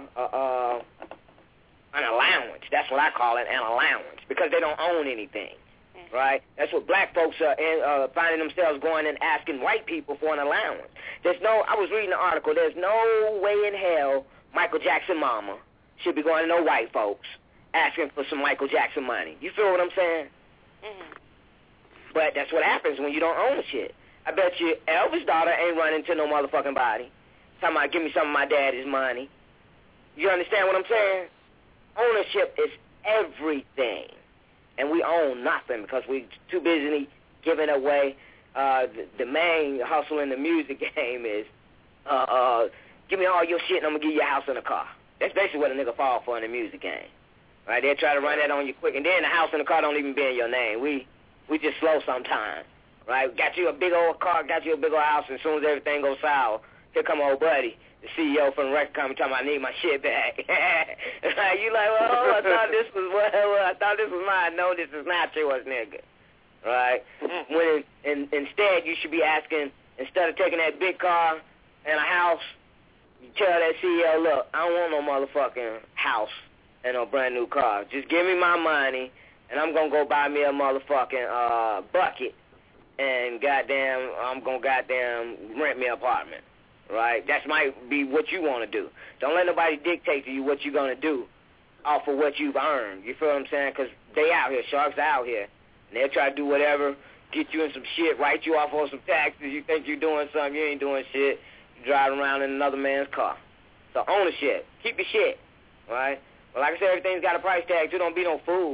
an allowance. That's what I call it, an allowance, because they don't own anything, right? That's what black folks are finding themselves going and asking white people for an allowance. I was reading an article, there's no way in hell Michael Jackson mama should be going to no white folks asking for some Michael Jackson money. You feel what I'm saying? Mm-hmm. But that's what happens when you don't own shit. I bet you Elvis' daughter ain't running to no motherfucking body. Talking about, give me some of my daddy's money. You understand what I'm saying? Ownership is everything. And we own nothing because we too busy giving away. The main hustle in the music game is, give me all your shit and I'm going to give you a house and a car. That's basically what a nigga fall for in the music game. Right, they'll try to run that on you quick, and then the house and the car don't even be in your name. We just slow sometimes, right? Got you a big old car, got you a big old house, and as soon as everything goes sour, here come old buddy, the CEO from the record company, talking about I need my shit back. Right? You like, well, I thought this was mine. No, this is not yours, nigga. Right? When instead you should be asking, instead of taking that big car and a house, you tell that CEO, look, I don't want no motherfucking house and a brand new car. Just give me my money, and I'm gonna go buy me a motherfucking bucket, and I'm gonna rent me an apartment. Right? That might be what you want to do. Don't let nobody dictate to you what you're gonna do off of what you've earned. You feel what I'm saying? Because they out here, sharks out here, and they'll try to do whatever, get you in some shit, write you off on some taxes. You think you're doing something, you ain't doing shit. You driving around in another man's car. So own the shit. Keep your shit. Right? Well, like I said, everything's got a price tag, too. Don't be no fool. If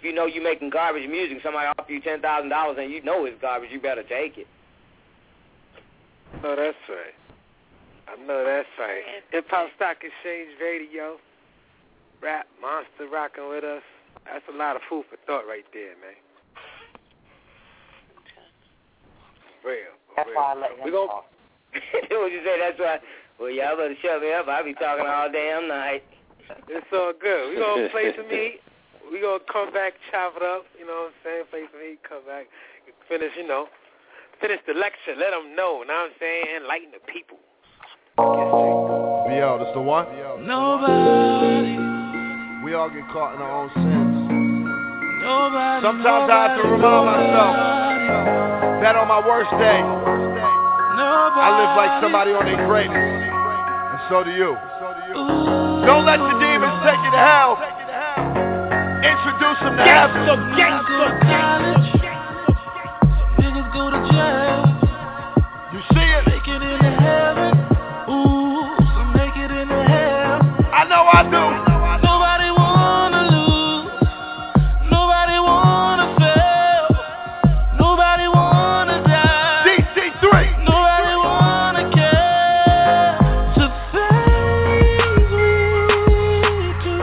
if you know you're making garbage music, somebody offer you $10,000 and you know it's garbage, you better take it.
No, that's right. I know that's right. Hip Hop Stock Exchange Radio. Rap Monster rocking with us. That's a lot of food for thought right there, man. Real.
That's why I let him talk.
What you say? That's why. Well, y'all better shut me up. I'll be talking all damn night.
It's all good. We're going to play some heat. We're going to come back, chop it up. You know what I'm saying? Play some heat, come back. Finish the lecture. Let them know. You know what I'm saying? Enlighten the people.
BL, that's the one?
Nobody.
We all get caught in our own sins.
Nobody.
Sometimes I have to remind myself that on my worst day, I live like somebody on their greatest. And so do you. Don't let your demons take you to hell. Introduce them to heaven.
Niggas go to jail.
You see it?
Make it into heaven. Ooh, some make it into hell.
I know I do.
Nobody wanna lose. Nobody wanna fail. Nobody wanna die.
DC3.
Nobody wanna care. The things we do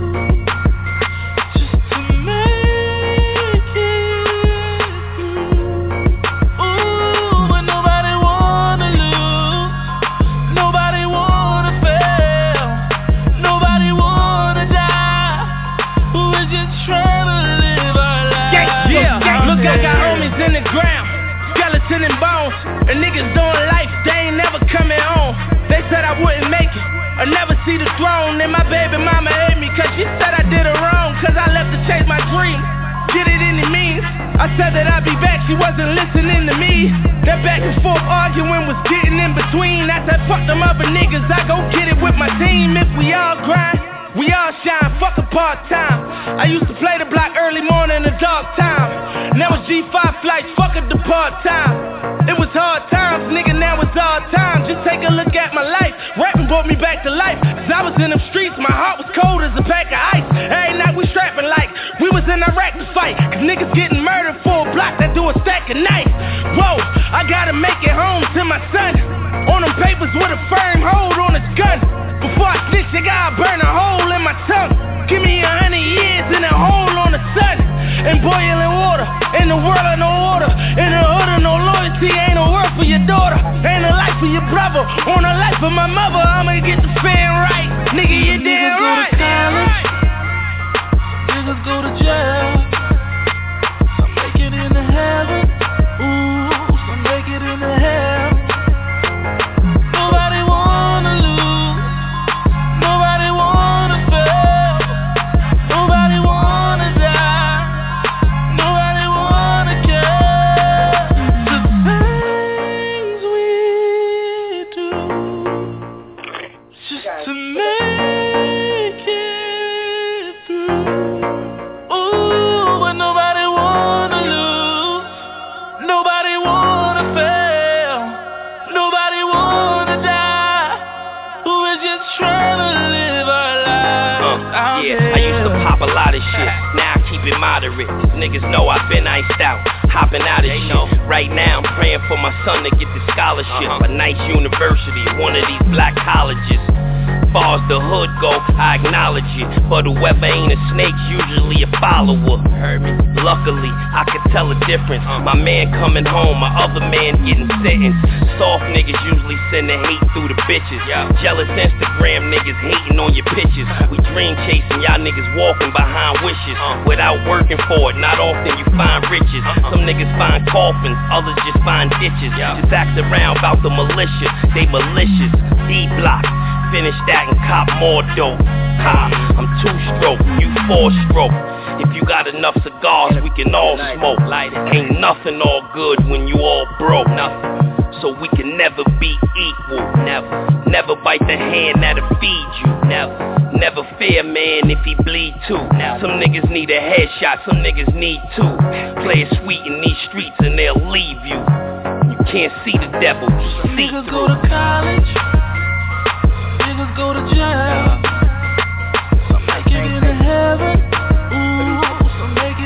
just to make it through. Ooh, but nobody wanna lose. Nobody wanna fail. Nobody wanna die. Who is just trying to live our life? Yeah, look, I got homies in the ground, skeleton and bones, and niggas doing life, they ain't never coming home. They said I wouldn't make it, I never see the throne. And my baby mama hate me, cause she said I did her wrong, cause I left to chase my dream. Get it in the means, I said that I'd be back, she wasn't listening to me. That back and forth arguing was getting in between. I said fuck them other niggas, I go get it with my team. If we all grind, we all shine, fuck a part-time. I used to play the block early morning and dark time. Now it's G5 flights, fuck a depart time. It was hard times, nigga, now it's all time. Just take a look at my life, rapping brought me back to life. Cause I was in them streets, my heart was cold as a pack of ice. Every night we strapping like we was in Iraq to fight. Cause niggas getting murdered for a block that do a stack of knives. Whoa, I gotta make it home to my son. On them papers with a firm hold on his gun. Before I snitch, I gotta burn a hole in my tongue. Give me 100 years in a hole on the sun. And boiling water, in the world of no order. In the hood of no loyalty, ain't no work for your daughter. Ain't a life for your brother, on the life of my mother. I'ma get the fan right, nigga, you damn right. Niggas go to jail. Some make it into heaven. Ooh, some make it into hell. Nobody wanna lose. Nobody wanna fail. Nobody wanna die. Nobody wanna care. The things we do just to make it through. Ooh, but nobody wanna lose. Nobody wanna fail. Nobody wanna die. Who is just trying to live our lives out
Yeah,
there.
I used to pop a lot of shit. Now I keep it moderate. These niggas know I've been iced out, hopping out of shit. Right now I'm praying for my son to get the scholarship. A nice university, one of these black colleges. Far as the hood go, I acknowledge it. But whoever ain't a snake's usually a follower. Heard me? Luckily, I could tell a difference. My man coming home, my other man getting sentenced. Soft niggas usually send the hate through the bitches. Jealous Instagram niggas hating on your pictures. We dream chasing, y'all niggas walking behind wishes. Without working for it, not often you find riches. Some niggas find coffins, others just find ditches. Just ask around about the militia, they malicious. D-block. Finish that and cop more dope. Ha, I'm 2-stroke, you 4-stroke. If you got enough cigars, we can all smoke. Ain't nothing all good when you all broke. Nothing. So we can never be equal. Never bite the hand that'll feed you. Never fear man if he bleed too. Some niggas need a headshot, some niggas need two. Play it sweet in these streets and they'll leave you. You can't see the devil, you see
Niggas
through.
go to college. Niggas go to jail. Some make it into heaven. Ooh, some make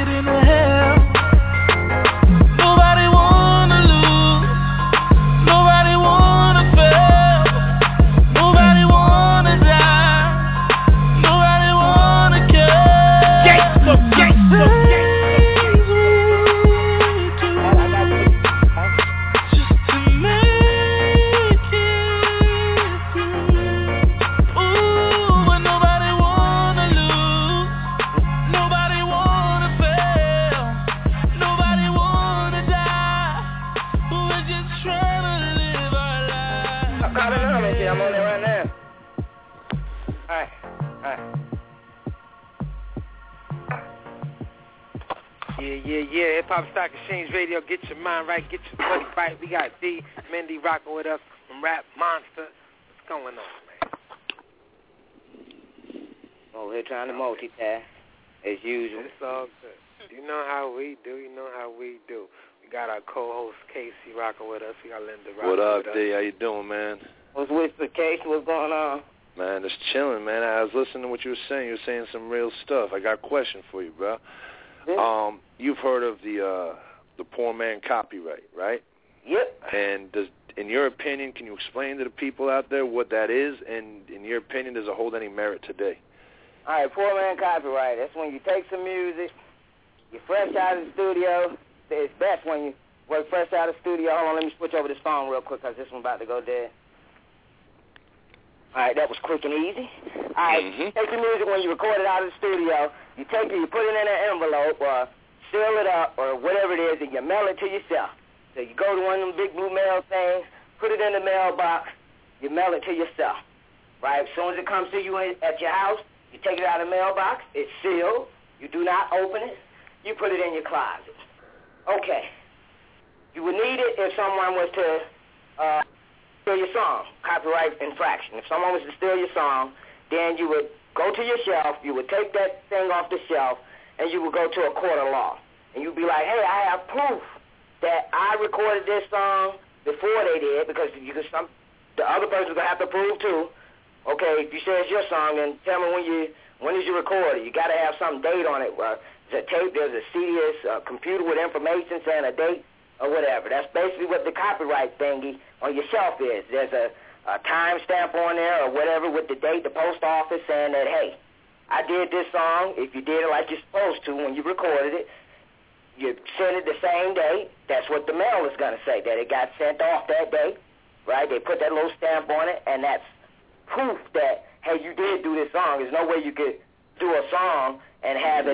Yeah, Hip Hop Stock Exchange Radio. Get your mind right, get your money right. We got D, Mendy rocking with us from Rap Monster. What's going on, man?
Oh, we're trying to multitask, as usual.
It's all good. You know how we do. You know how we do. We got our co-host, Casey, rocking with us. We got Linda rocking with us.
What up, D? How you doing, man?
What's with the Casey? What's going on?
Man, just chilling, man. I was listening to what you were saying. You were saying some real stuff. I got a question for you, bro.
Yeah.
You've heard of the poor man copyright, right?
Yep.
And in your opinion, can you explain to the people out there what that is? And in your opinion, does it hold any merit today?
All right, poor man copyright. That's when you take some music, you're fresh out of the studio. It's best when you work fresh out of the studio. Hold on, let me switch over this phone real quick because this one's about to go dead. All right, that was quick and easy. All right, Take the music when you record it out of the studio. You take it, you put it in an envelope or seal it up or whatever it is, and you mail it to yourself. So you go to one of them big blue mail things, put it in the mailbox, you mail it to yourself. Right? As soon as it comes to you at your house, you take it out of the mailbox, it's sealed, you do not open it, you put it in your closet. Okay. You would need it if someone was to steal your song, copyright infraction. If someone was to steal your song, then you would go to your shelf, you would take that thing off the shelf, and you would go to a court of law. And you'd be like, hey, I have proof that I recorded this song before they did, because the other person's going to have to prove too. Okay, if you say it's your song, then tell me when did you record it? You got to have some date on it. There's a tape, there's a CD, a computer with information saying a date or whatever. That's basically what the copyright thingy on your shelf is. There's a time stamp on there or whatever with the date, the post office saying that, hey, I did this song. If you did it like you're supposed to when you recorded it, you sent it the same day. That's what the mail is going to say, that it got sent off that day, right? They put that little stamp on it, and that's proof that, hey, you did do this song. There's no way you could do a song and have it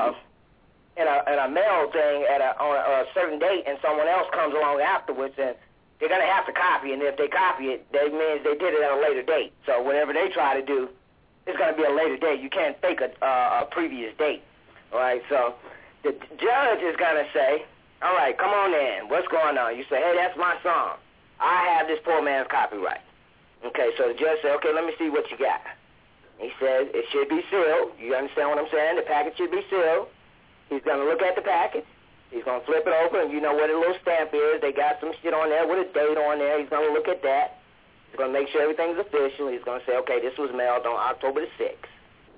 in a mail thing on a certain date, and someone else comes along afterwards, and they're going to have to copy it. And if they copy it, that means they did it at a later date. So whatever they try to do, it's going to be a later date. You can't fake a previous date. All right, so the judge is going to say, all right, come on in. What's going on? You say, hey, that's my song. I have this poor man's copyright. Okay, so the judge said, okay, let me see what you got. He says it should be sealed. You understand what I'm saying? The package should be sealed. He's going to look at the package. He's going to flip it over, and you know what a little stamp is. They got some shit on there with a date on there. He's going to look at that. He's going to make sure everything's official. He's going to say, okay, this was mailed on October the 6th,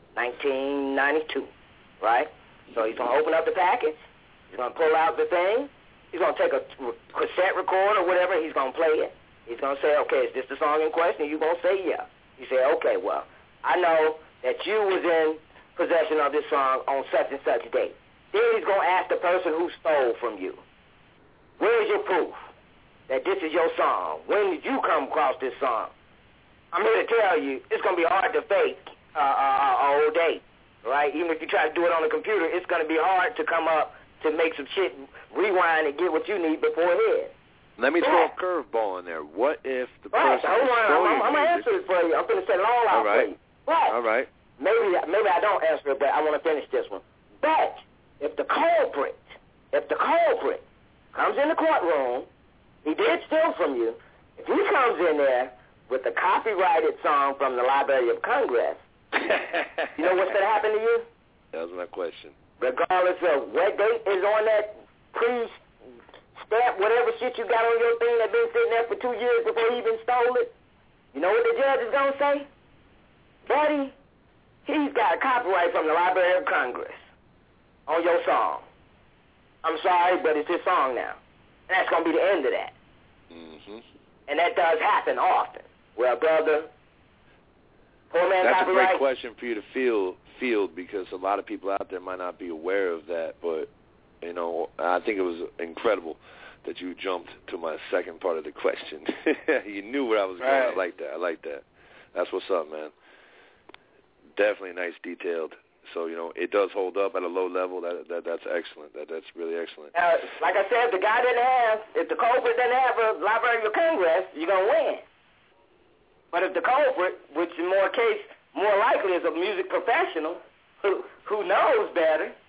1992, right? So he's going to open up the package. He's going to pull out the thing. He's going to take a cassette recorder or whatever. He's going to play it. He's going to say, okay, is this the song in question? You're going to say, yeah. You say, okay, well, I know that you was in possession of this song on such and such date. Then he's going to ask the person who stole from you, where is your proof that this is your song? When did you come across this song? I'm here to tell you, it's going to be hard to fake a old date, right? Even if you try to do it on a computer, it's going to be hard to come up to make some shit, rewind and get what you need beforehand.
Let me throw a curveball in there. What if the person
hold on, I'm going to answer it for you. I'm going to set it all out for you. But
all right.
Maybe I don't answer it, but I want to finish this one. But if the culprit comes in the courtroom, he did steal from you, if he comes in there with a copyrighted song from the Library of Congress, you know what's going to happen to you?
That was my question.
Regardless of what date is on that pre-stamp, whatever shit you got on your thing that's been sitting there for 2 years before he even stole it, you know what the judge is going to say? Buddy, he's got a copyright from the Library of Congress on your song. I'm sorry, but it's his song now. And that's going to be the end of that.
Mm-hmm.
And that does happen often. Well, brother, poor man
that's
copyright.
That's a great question for you to field because a lot of people out there might not be aware of that. But, you know, I think it was incredible that you jumped to my second part of the question. You knew where I was going. I like that. That's what's up, man. Definitely nice, detailed. So, you know, it does hold up at a low level. That's excellent. That's really excellent.
Like I said, if the culprit doesn't have a Library of Congress, you're going to win. But if the culprit, which in more likely is a music professional who knows better,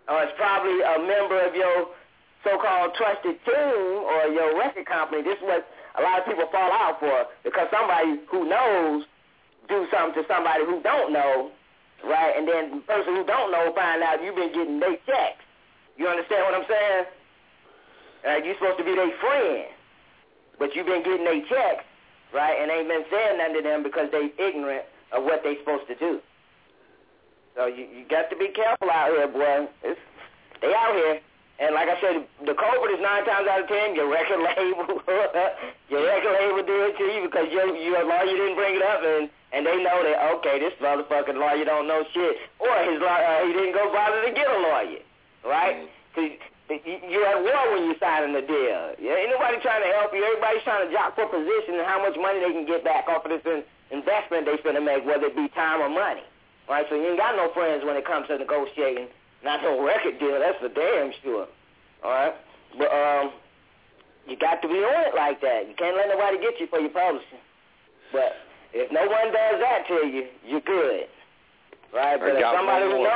or it's probably a member of your so-called trusted team or your record company. This is what a lot of people fall out for, because somebody who knows do something to somebody who don't know, right? And then the person who don't know find out you've been getting their checks. You understand what I'm saying? You're supposed to be their friend, but you've been getting their checks, right? And ain't been saying nothing to them because they ignorant of what they supposed to do. So you got to be careful out here, boy. They out here. And like I said, the culprit is 9 times out of 10 your record label. Your record label do it to you because your lawyer didn't bring it up, and they know that, okay, this motherfucking lawyer don't know shit, or his he didn't go bother to get a lawyer, right? Because you're at war when you're signing the deal. Ain't nobody trying to help you. Everybody's trying to jock for position and how much money they can get back off of this investment they finna make, whether it be time or money, right? So you ain't got no friends when it comes to negotiating. Not no record deal, that's for damn sure. All right? But you got to be on it like that. You can't let nobody get you for your publishing. But if no one does that to you, you're good. Right? But if somebody who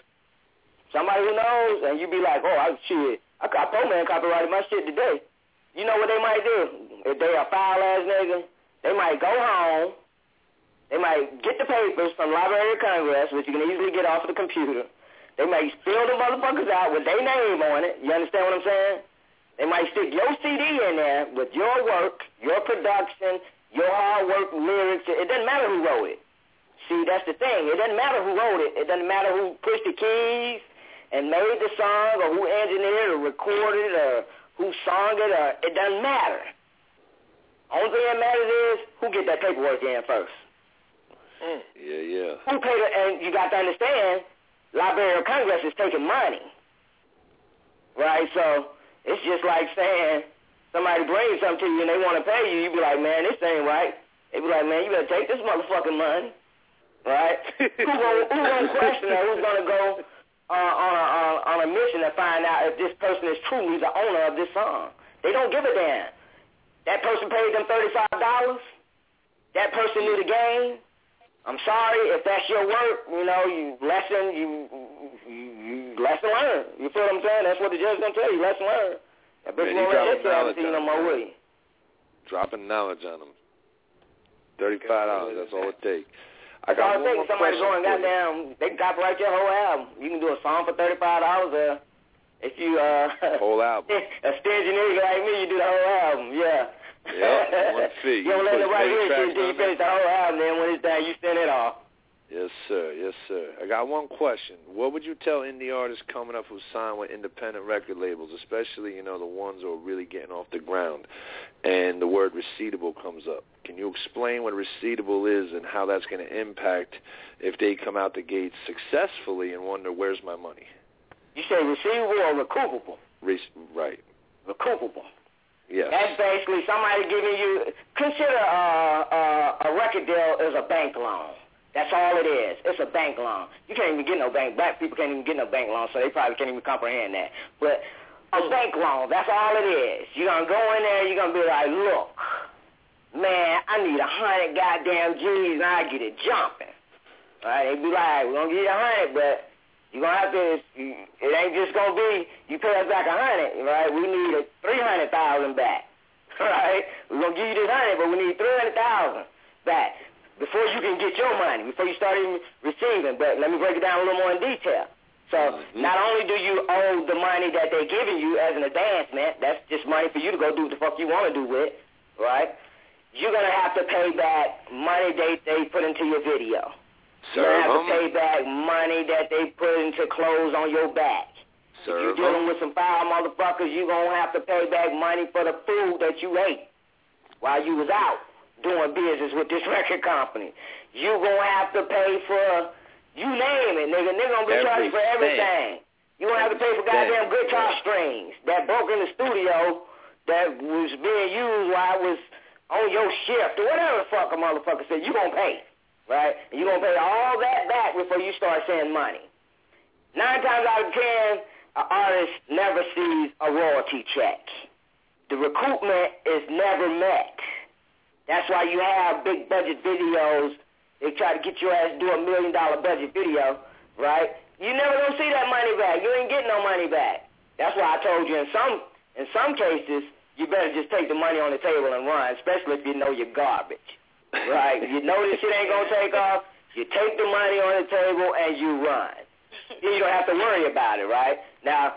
knows, and you be like, oh, shit, I man copyrighted my shit today. You know what they might do? If they a foul-ass nigga, they might go home, they might get the papers from Library of Congress, which you can easily get off of the computer. They might fill the motherfuckers out with their name on it. You understand what I'm saying? They might stick your CD in there with your work, your production, your hard work, lyrics. It doesn't matter who wrote it. See, that's the thing. It doesn't matter who wrote it. It doesn't matter who pushed the keys and made the song, or who engineered or recorded, or who sung it. Or it doesn't matter. Only thing that matters is who get that paperwork in first.
Yeah.
Who paid it? And you got to understand, Library of Congress is taking money, right? So it's just like saying somebody brings something to you and they want to pay you. You be like, man, this ain't right. They be like, man, you better take this motherfucking money, right? Who's gonna question that? Who's gonna go on a mission to find out if this person is truly the owner of this song? They don't give a damn. That person paid them $35. That person knew the game. I'm sorry if that's your work. You know, you lesson learn. You feel what I'm saying? That's what the judge gonna tell you. Lesson learn. That bitch won't let hit you ever see no more, will you?
Dropping knowledge on them. $35. That's all it takes.
That's all it takes. Somebody going goddamn. They can copyright your whole album. You can do a song for $35. If you
whole album.
A stingy nigga like me, you do the whole album. Yeah.
Yeah, one fee.
You don't let nobody hear shit until you finish the whole album. Then when it's done, you send it off.
Yes, sir. I got one question. What would you tell indie artists coming up who sign with independent record labels, especially, the ones who are really getting off the ground, and the word receivable comes up? Can you explain what a receivable is and how that's going to impact if they come out the gates successfully and wonder, where's my money?
You say receivable or recoupable?
Right.
Recoupable.
Yes.
That's basically somebody giving you, consider a record deal is a bank loan. That's all it is. It's a bank loan. You can't even get no bank. Black people can't even get no bank loan, so they probably can't even comprehend that. But a bank loan, that's all it is. You're going to go in there, you're going to be like, look, man, I need 100 goddamn G's and I get it jumping. All right, they be like, we're going to give you 100, but you're going to have to, it ain't just going to be, you pay us back 100, right? We need 300,000 back, right? We're going to give you this 100, but we need 300,000 back before you can get your money, before you start even receiving. But let me break it down a little more in detail. So not only do you owe the money that they're giving you as an advancement, that's just money for you to go do what the fuck you want to do with, right? You're going to have to pay back money they put into your video. You're going to have to pay back money that they put into clothes on your back. If you're dealing with some foul motherfuckers, you're going to have to pay back money for the food that you ate while you was out doing business with this record company. You're going to have to pay for, you name it, nigga. They're going to be charging for everything. You're going to have to pay for goddamn guitar strings that broke in the studio that was being used while I was on your shift or whatever the fuck a motherfucker said. You're going to pay. Right? And you're going to pay all that back before you start sending money. 9 times out of 10, an artist never sees a royalty check. The recoupment is never met. That's why you have big budget videos. They try to get your ass to do $1 million budget video, right? you never gonna see that money back. You ain't getting no money back. That's why I told you in some cases, you better just take the money on the table and run, especially if you know you're garbage. Right? You know this shit ain't gonna take off, you take the money on the table and you run. Then you don't have to worry about it, right? Now,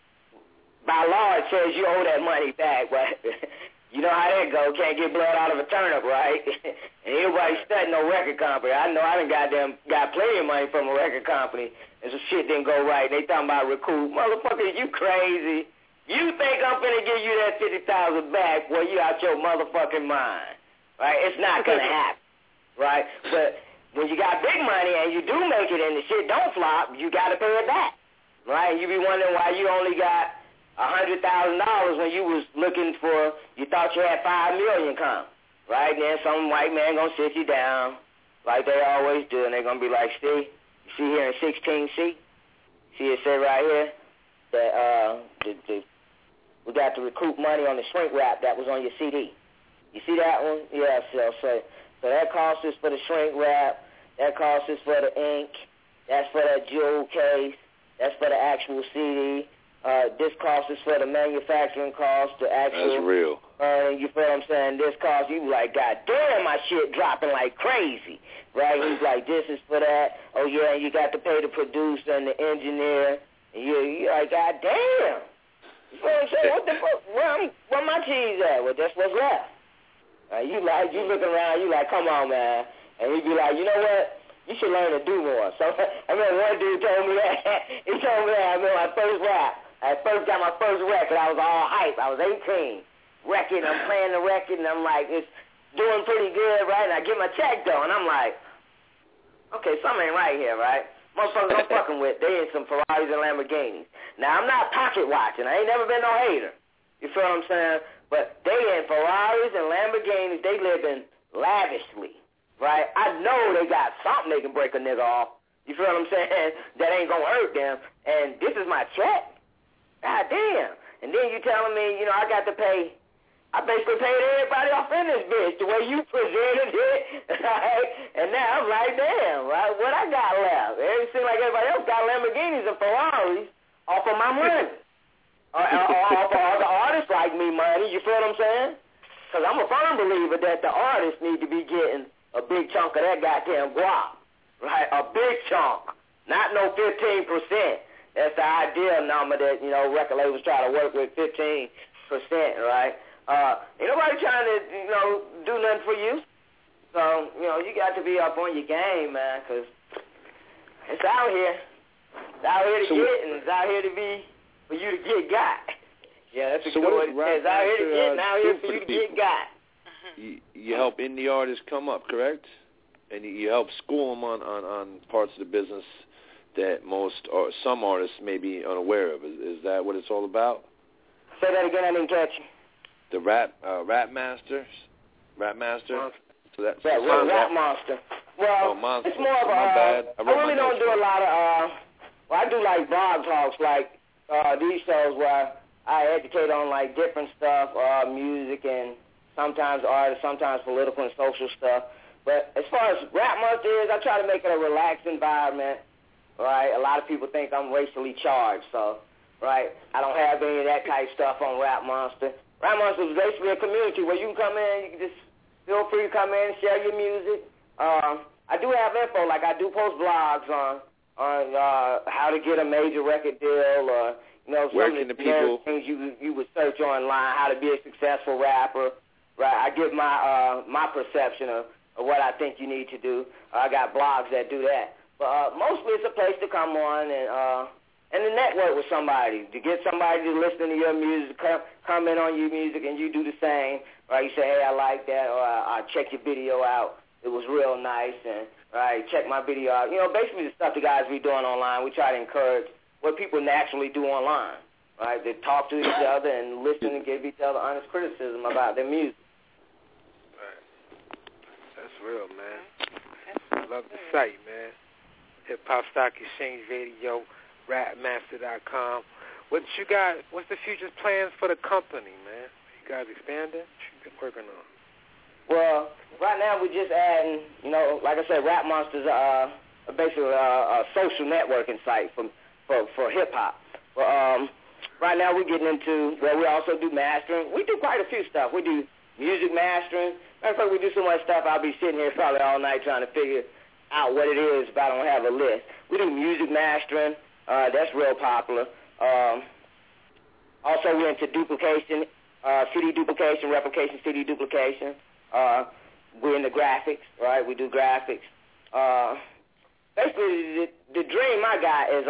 by law it says you owe that money back, but you know how that go. Can't get blood out of a turnip, right? And everybody studying no record company. I know I done got plenty of money from a record company and some shit didn't go right. They talking about recoup. Motherfucker, you crazy. You think I'm finna give you that $50,000 back? Well, you out your motherfucking mind. Right? It's not going to happen, right? But when you got big money and you do make it and the shit don't flop, you got to pay it back, right? You be wondering why you only got $100,000 when you was looking for, you thought you had $5 million come, right? And then some white man going to sit you down like they always do, and they're going to be like, see, you see here in 16C? See it say right here that we got to recoup money on the shrink wrap that was on your CD. You see that one? Yeah, so that cost us for the shrink wrap. That cost us for the ink. That's for that jewel case. That's for the actual CD. This cost us for the manufacturing cost, the actual.
That's real.
You feel what I'm saying? This cost, you like, God damn, my shit dropping like crazy, right? He's like, this is for that. Oh, yeah, and you got to pay the producer and the engineer. And you're like, God damn. You feel what I'm saying? What the fuck? Where my cheese at? Well, that's what's left. You looking around, you like, come on, man. And he be like, you know what? You should learn to do more. So I remember one dude told me that. He told me that. I remember my first rap. I first got my first record. I was all hype. I was 18. Record. I'm playing the record, and I'm like, it's doing pretty good, right? And I get my check, though, and I'm like, okay, something ain't right here, right? Motherfuckers I'm fucking with, they in some Ferraris and Lamborghinis. Now, I'm not pocket watching. I ain't never been no hater. You feel what I'm saying? But they in Ferraris and Lamborghinis, they living lavishly, right? I know they got something they can break a nigga off. You feel what I'm saying? That ain't gonna hurt them. And this is my check. God damn. And then you telling me, you know, I got to pay. I basically paid everybody off in this bitch the way you presented it, right? And now I'm like, damn, right? What I got left? It seems like everybody else got Lamborghinis and Ferraris off of my money. Or the artists like me money, you feel what I'm saying? Because I'm a firm believer that the artists need to be getting a big chunk of that goddamn guap, right? A big chunk, not no 15%. That's the ideal number that, you know, record labels try to work with, 15%, right? Ain't nobody trying to, you know, do nothing for you. So, you know, you got to be up on your game, man, because it's out here. It's out here to get, and it's out here to be for you to get got. Yeah, that's a good word. It's out here to get, and out here for you to get got.
You help indie artists come up, correct? And you help school them on parts of the business that most or some artists may be unaware of. Is that what it's all about?
Say that again. I didn't catch you.
The Rap Master. So that's
Rap Monster. Well,
Monster.
It's more of
I
really don't do a lot of. Well, I do like blog talks, like these shows where I educate on like different stuff, music and sometimes art, sometimes political and social stuff. But as far as Rap Monster is, I try to make it a relaxed environment. Right? A lot of people think I'm racially charged, so right, I don't have any of that type stuff on Rap Monster. Rap Monster is basically a community where you can come in, you can just feel free to come in and share your music. I do have info, like I do post blogs on how to get a major record deal, or you know, some of the things you would search online, how to be a successful rapper. Right? I give my perception of what I think you need to do. I got blogs that do that. But mostly it's a place to come on and to network with somebody, to get somebody to listen to your music, comment on your music, and you do the same. Right? You say, hey, I like that, or I check your video out. It was real nice, and right, check my video out. You know, basically the stuff the guys be doing online, we try to encourage what people naturally do online. Right? They talk to each other and listen and give each other honest criticism about their music.
Right. That's real, man. Love the site, man. Hip Hop Stock Exchange Radio, rapmaster.com. What you got? What's the future plans for the company, man? You guys expanding? What you been working on?
Well, right now we're just adding, you know, like I said, Rap Monster's basically a social networking site for hip hop. But right now we're getting into where we also do mastering. We do quite a few stuff. We do music mastering. Matter of fact, we do so much stuff I'll be sitting here probably all night trying to figure out what it is if I don't have a list. We do music mastering. That's real popular. Also, we're into duplication, CD duplication, replication, CD duplication. We're into graphics, right? We do graphics. Basically, the dream I got is,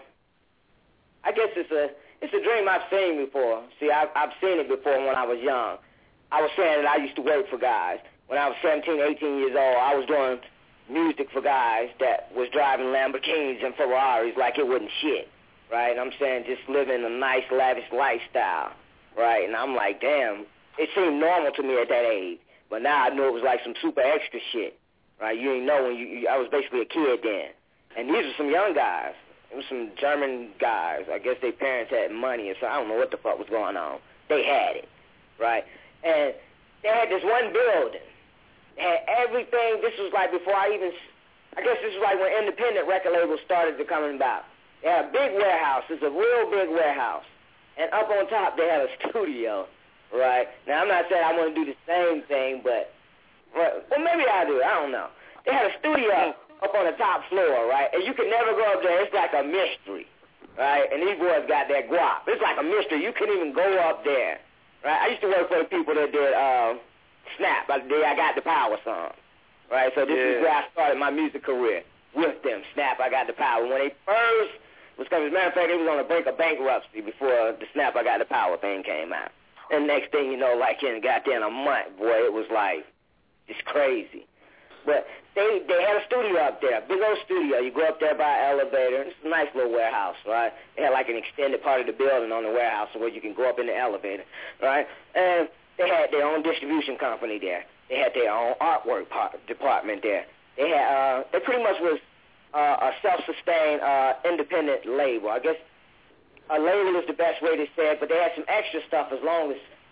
I guess it's a dream I've seen before. See, I've seen it before when I was young. I was saying that I used to work for guys. When I was 17, 18 years old, I was doing music for guys that was driving Lamborghinis and Ferraris like it wasn't shit, right? And I'm saying just living a nice, lavish lifestyle, right? And I'm like, damn, it seemed normal to me at that age. But now I knew it was like some super extra shit, right? You didn't know when I was basically a kid then. And these were some young guys. It was some German guys. I guess their parents had money, and so I don't know what the fuck was going on. They had it, right? And they had this one building. They had everything. This was like before I guess this was like when independent record labels started to come about. They had a big warehouse. It's a real big warehouse. And up on top, they had a studio, right? Now, I'm not saying I want to do the same thing, but, well, maybe I do. I don't know. They had a studio up on the top floor, right? And you could never go up there. It's like a mystery, right? And these boys got that guap. It's like a mystery. You couldn't even go up there, right? I used to work for the people that did Snap. I Got the Power song, right? So this is where I started my music career, with them. Snap, I Got the Power. When they first was coming, as a matter of fact, it was on the brink of bankruptcy before the Snap, I Got the Power thing came out. And next thing you know, like in goddamn a month, boy, it was like, it's crazy. But they had a studio up there, a big old studio. You go up there by an elevator. It's a nice little warehouse, right? They had like an extended part of the building on the warehouse where you can go up in the elevator, right? And they had their own distribution company there. They had their own artwork department there. They had they pretty much was a self-sustained independent label. I guess a label is the best way to say it, but they had some extra stuff along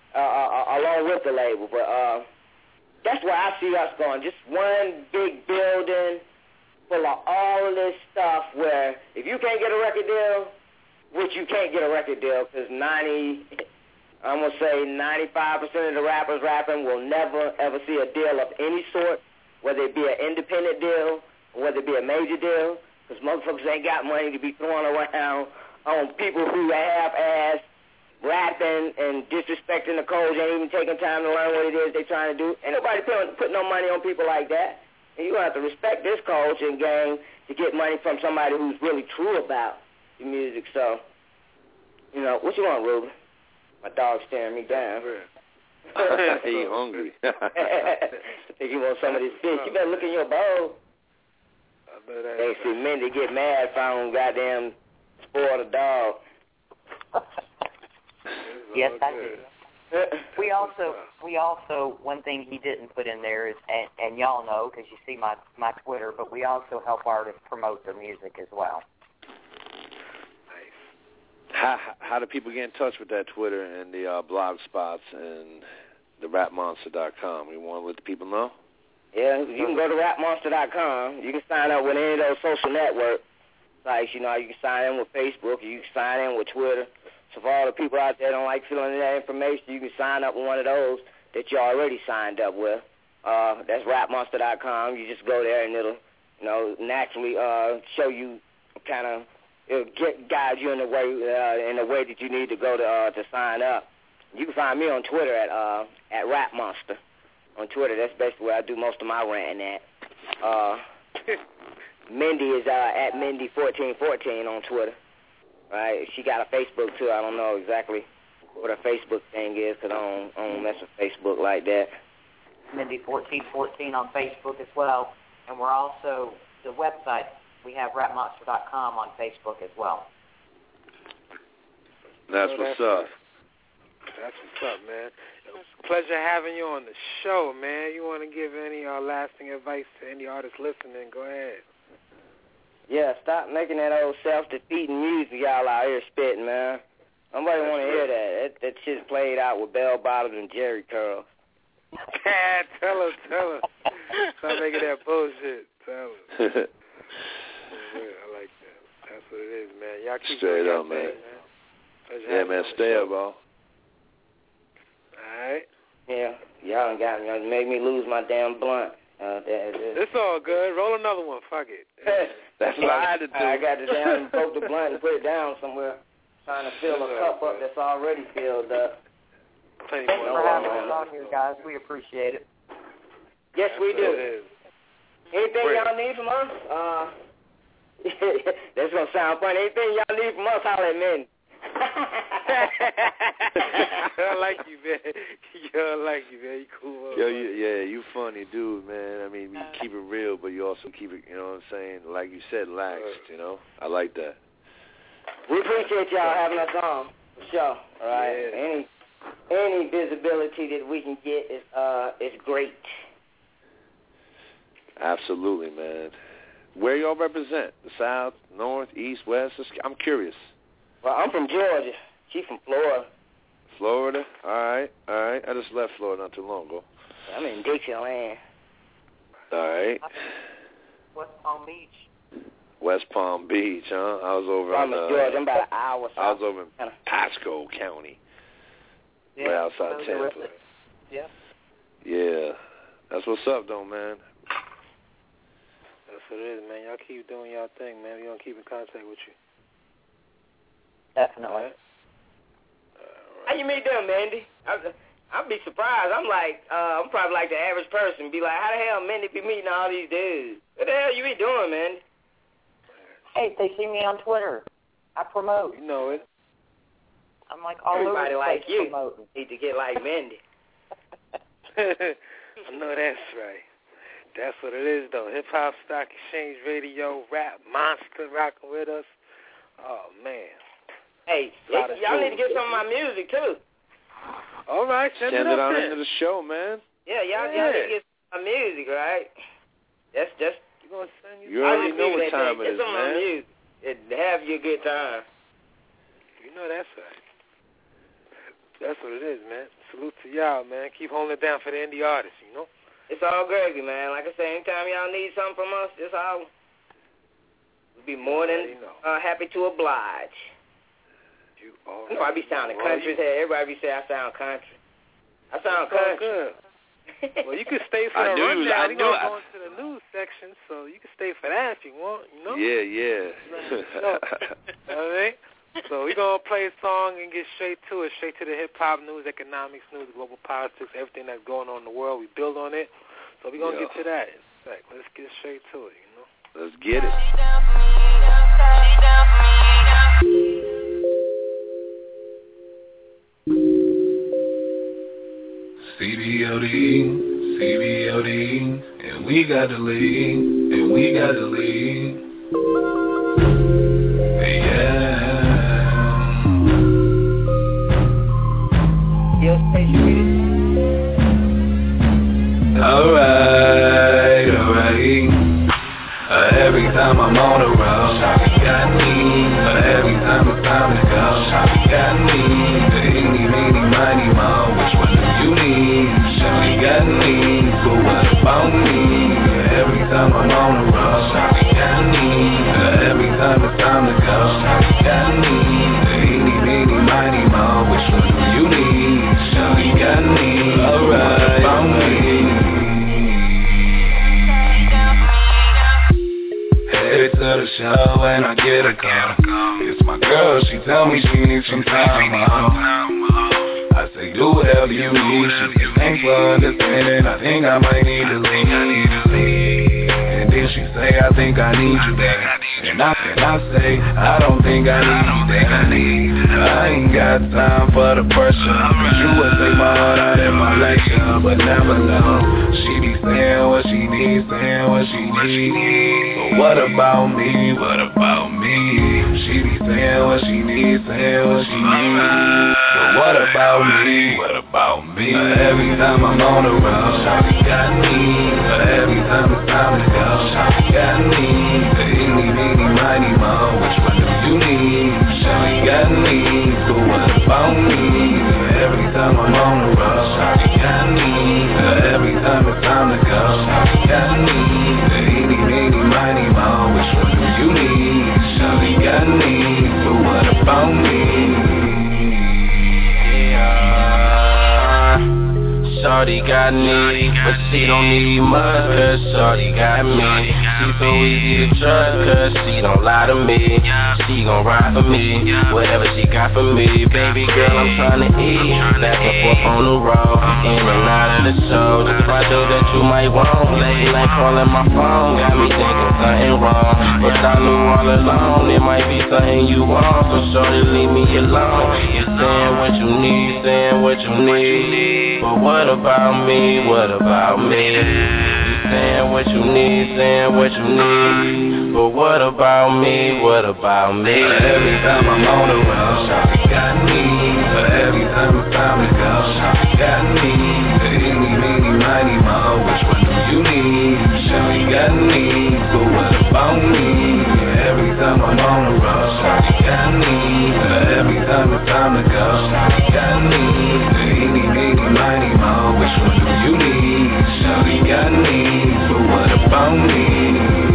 with the label. But that's where I see us going. Just one big building full of all of this stuff where if you can't get a record deal, which you can't get a record deal because 95% of the rappers rapping will never, ever see a deal of any sort, whether it be an independent deal or whether it be a major deal, because motherfuckers ain't got money to be throwing around on people who half-ass rapping and disrespecting the codes, ain't even taking time to learn what it is they're trying to do. Ain't nobody put no money on people like that. And you have to respect this culture and game to get money from somebody who's really true about the music. So, you know, what you want, Ruben? My dog's staring me down.
He hungry.
I think you want some of this fish. You better look in your bowl. They see Mindy get mad if I don't goddamn spoil the dog.
Yes, I do. We also, one thing he didn't put in there is, and y'all know because you see my Twitter, but we also help artists promote their music as well.
How do people get in touch with that Twitter and the blog spots and the rapmonster.com? You want to let the people know?
Yeah, you can go to rapmonster.com. You can sign up with any of those social network sites. You know, you can sign in with Facebook. You can sign in with Twitter. So for all the people out there that don't like filling in that information, you can sign up with one of those that you already signed up with. That's rapmonster.com. You just go there and it'll, you know, naturally show you kind of, it'll guide you in the way that you need to go to sign up. You can find me on Twitter at rapmonster. On Twitter, that's basically where I do most of my ranting at. Mindy is at Mindy1414 on Twitter. Right? She got a Facebook too. I don't know exactly what her Facebook thing is because I don't mess with Facebook like that.
Mindy1414 on Facebook as well, and we're also the website. We have rapmonster.com on Facebook as well.
That's what's up.
That's what's up, man. It was a pleasure having you on the show, man. You want to give any lasting advice to any artists listening? Go ahead.
Yeah, stop making that old self-defeating music y'all out here spitting, man. Nobody want to hear that. That shit's played out with bell bottoms and Jerry curls.
Tell her. Stop making that bullshit. Tell her. I like that. That's what it is, man. Y'all keep
straight
doing
up, man.
Pleasure
Yeah, man. Stay up, bro.
All right.
Yeah, y'all got me. Y'all made me lose my damn blunt.
It's all good. Roll another one. Fuck it.
That's what I had to do.
I got to down, poke the blunt and put it down somewhere. Trying to fill a cup up that's already filled up.
Plenty
Thanks
more.
for having us on here, guys. We appreciate it.
Yes, we do. Anything y'all need from us? That's going to sound funny. Anything y'all need from us, holler at me.
I like you, man. I like you, man. You cool.
Yo, you funny dude, man. I mean, you keep it real, but you also keep it, you know what I'm saying? Like you said, laxed, you know? I like that.
We appreciate y'all having us on, for sure. All right.
Yeah.
Any visibility that we can get is great.
Absolutely, man. Where y'all represent? The South, North, East, West? I'm curious.
Well, I'm from Georgia. She's from Florida.
Florida? All right. I just left Florida not too long ago.
I'm in Dixieland.
All right.
West Palm Beach.
West Palm Beach, huh? I was over
I'm in Georgia. I'm about an hour south.
I was over in Pasco County.
Yeah,
right outside Tampa.
Yeah.
Yeah. That's what's up, though, man.
That's what it is, man. Y'all keep doing y'all thing, man. We're going to keep in contact with you.
Definitely.
All right.
How you meet them, Mandy? I'd be surprised. I'm probably like the average person. Be like, how the hell Mandy be meeting all these dudes? What the hell you be doing, Mandy?
Hey, they see me on Twitter. I promote.
You know it.
I'm like all
Everybody
over the
like
place
you
promoting.
need to get like Mandy.
I know that's right. That's what it is, though. Hip Hop Stock Exchange Radio, Rap Monster rocking with us. Oh, man.
Hey, y'all need to get some of my music, too.
All right, send it
on
in.
into the show, man.
Yeah, y'all need to get some of my music, right? That's just...
You already know what time it is,
man. Get some of my music. Have you a good time.
You know that's right. That's what it is, man. Salute to y'all, man. Keep holding it down for the indie artists, you know?
It's all gravy, man. Like I said, anytime y'all need something from us, we'll be more than happy to oblige.
You all
I be sounding country as hell. Everybody be saying I sound country. I sound country.
Good. Well, you can stay for the rundown. We're going to go into the news section, so you can stay for that if you want, you know?
Yeah.
You know what I mean? So we're going to play a song and get straight to it, straight to the hip-hop news, economics news, global politics, everything that's going on in the world. We build on it. So we're going to get to that. Let's get straight to it, you know?
Let's get it.
CBOD, and we got the lead, Alright. Every time I'm on the road, Shawty got me. Every time it's time to go, Shawty got me. The eeny, meeny, miny, mo, which one do you need? Shawty got me, but what about me? Every time I'm on the road, Shawty got me. Every time it's time to go, Shawty got me. The eeny, meeny, miny, mo, which one do you need? Shawty got me, alright, what about me? Headed to the show and I get a call. It's my girl, she tell me she needs some time off. I say do whatever you need. She says thanks for understanding. I think I might need to leave. And then she say I think I need you back. And I say I don't think I need you back. I ain't got time for the pressure. You would take my heart out in my lecture, but never know. She be saying what she needs, saying what she needs. But what about me? What about me? She be saying what she needs, saying what she needs. But what about me? What about me? Every time I'm on the road, Shawty got me. Every time it's time to go, Shawty got me. The eeny, meeny, miny, mo, which one do you need? Shawty got me. But what about me? Every time I'm on the road, Shawty got me. Every time it's time to go, Shawty got me. The eeny, meeny, miny, mo, which
shorty got needs, but she don't need much, cause shorty got me. She's so easy to trust, cause she don't lie to me. She gon' ride for me, whatever she got for me. Baby girl, I'm tryna eat, back and forth on the road, in and out of the show. The project that you might want, late night calling my phone, got me thinking something wrong. But I knew all along, it might be something you want, so shorty leave me alone. You're saying what you need, saying what you need, but what about me, what about me? You're saying what you need, saying what you need, but what about me, what about me?
Every time I'm on the road, shawty got me. But every time it's time to go, shawty got me. The eeny, meeny, miny, mo, which one do you need? Shawty got me, but what about me? Every time I'm on the road, shawty got me. But every time it's time to go, shawty got me. The eeny, meeny, miny, mo, which one do you need? Shawty got me, but what about me?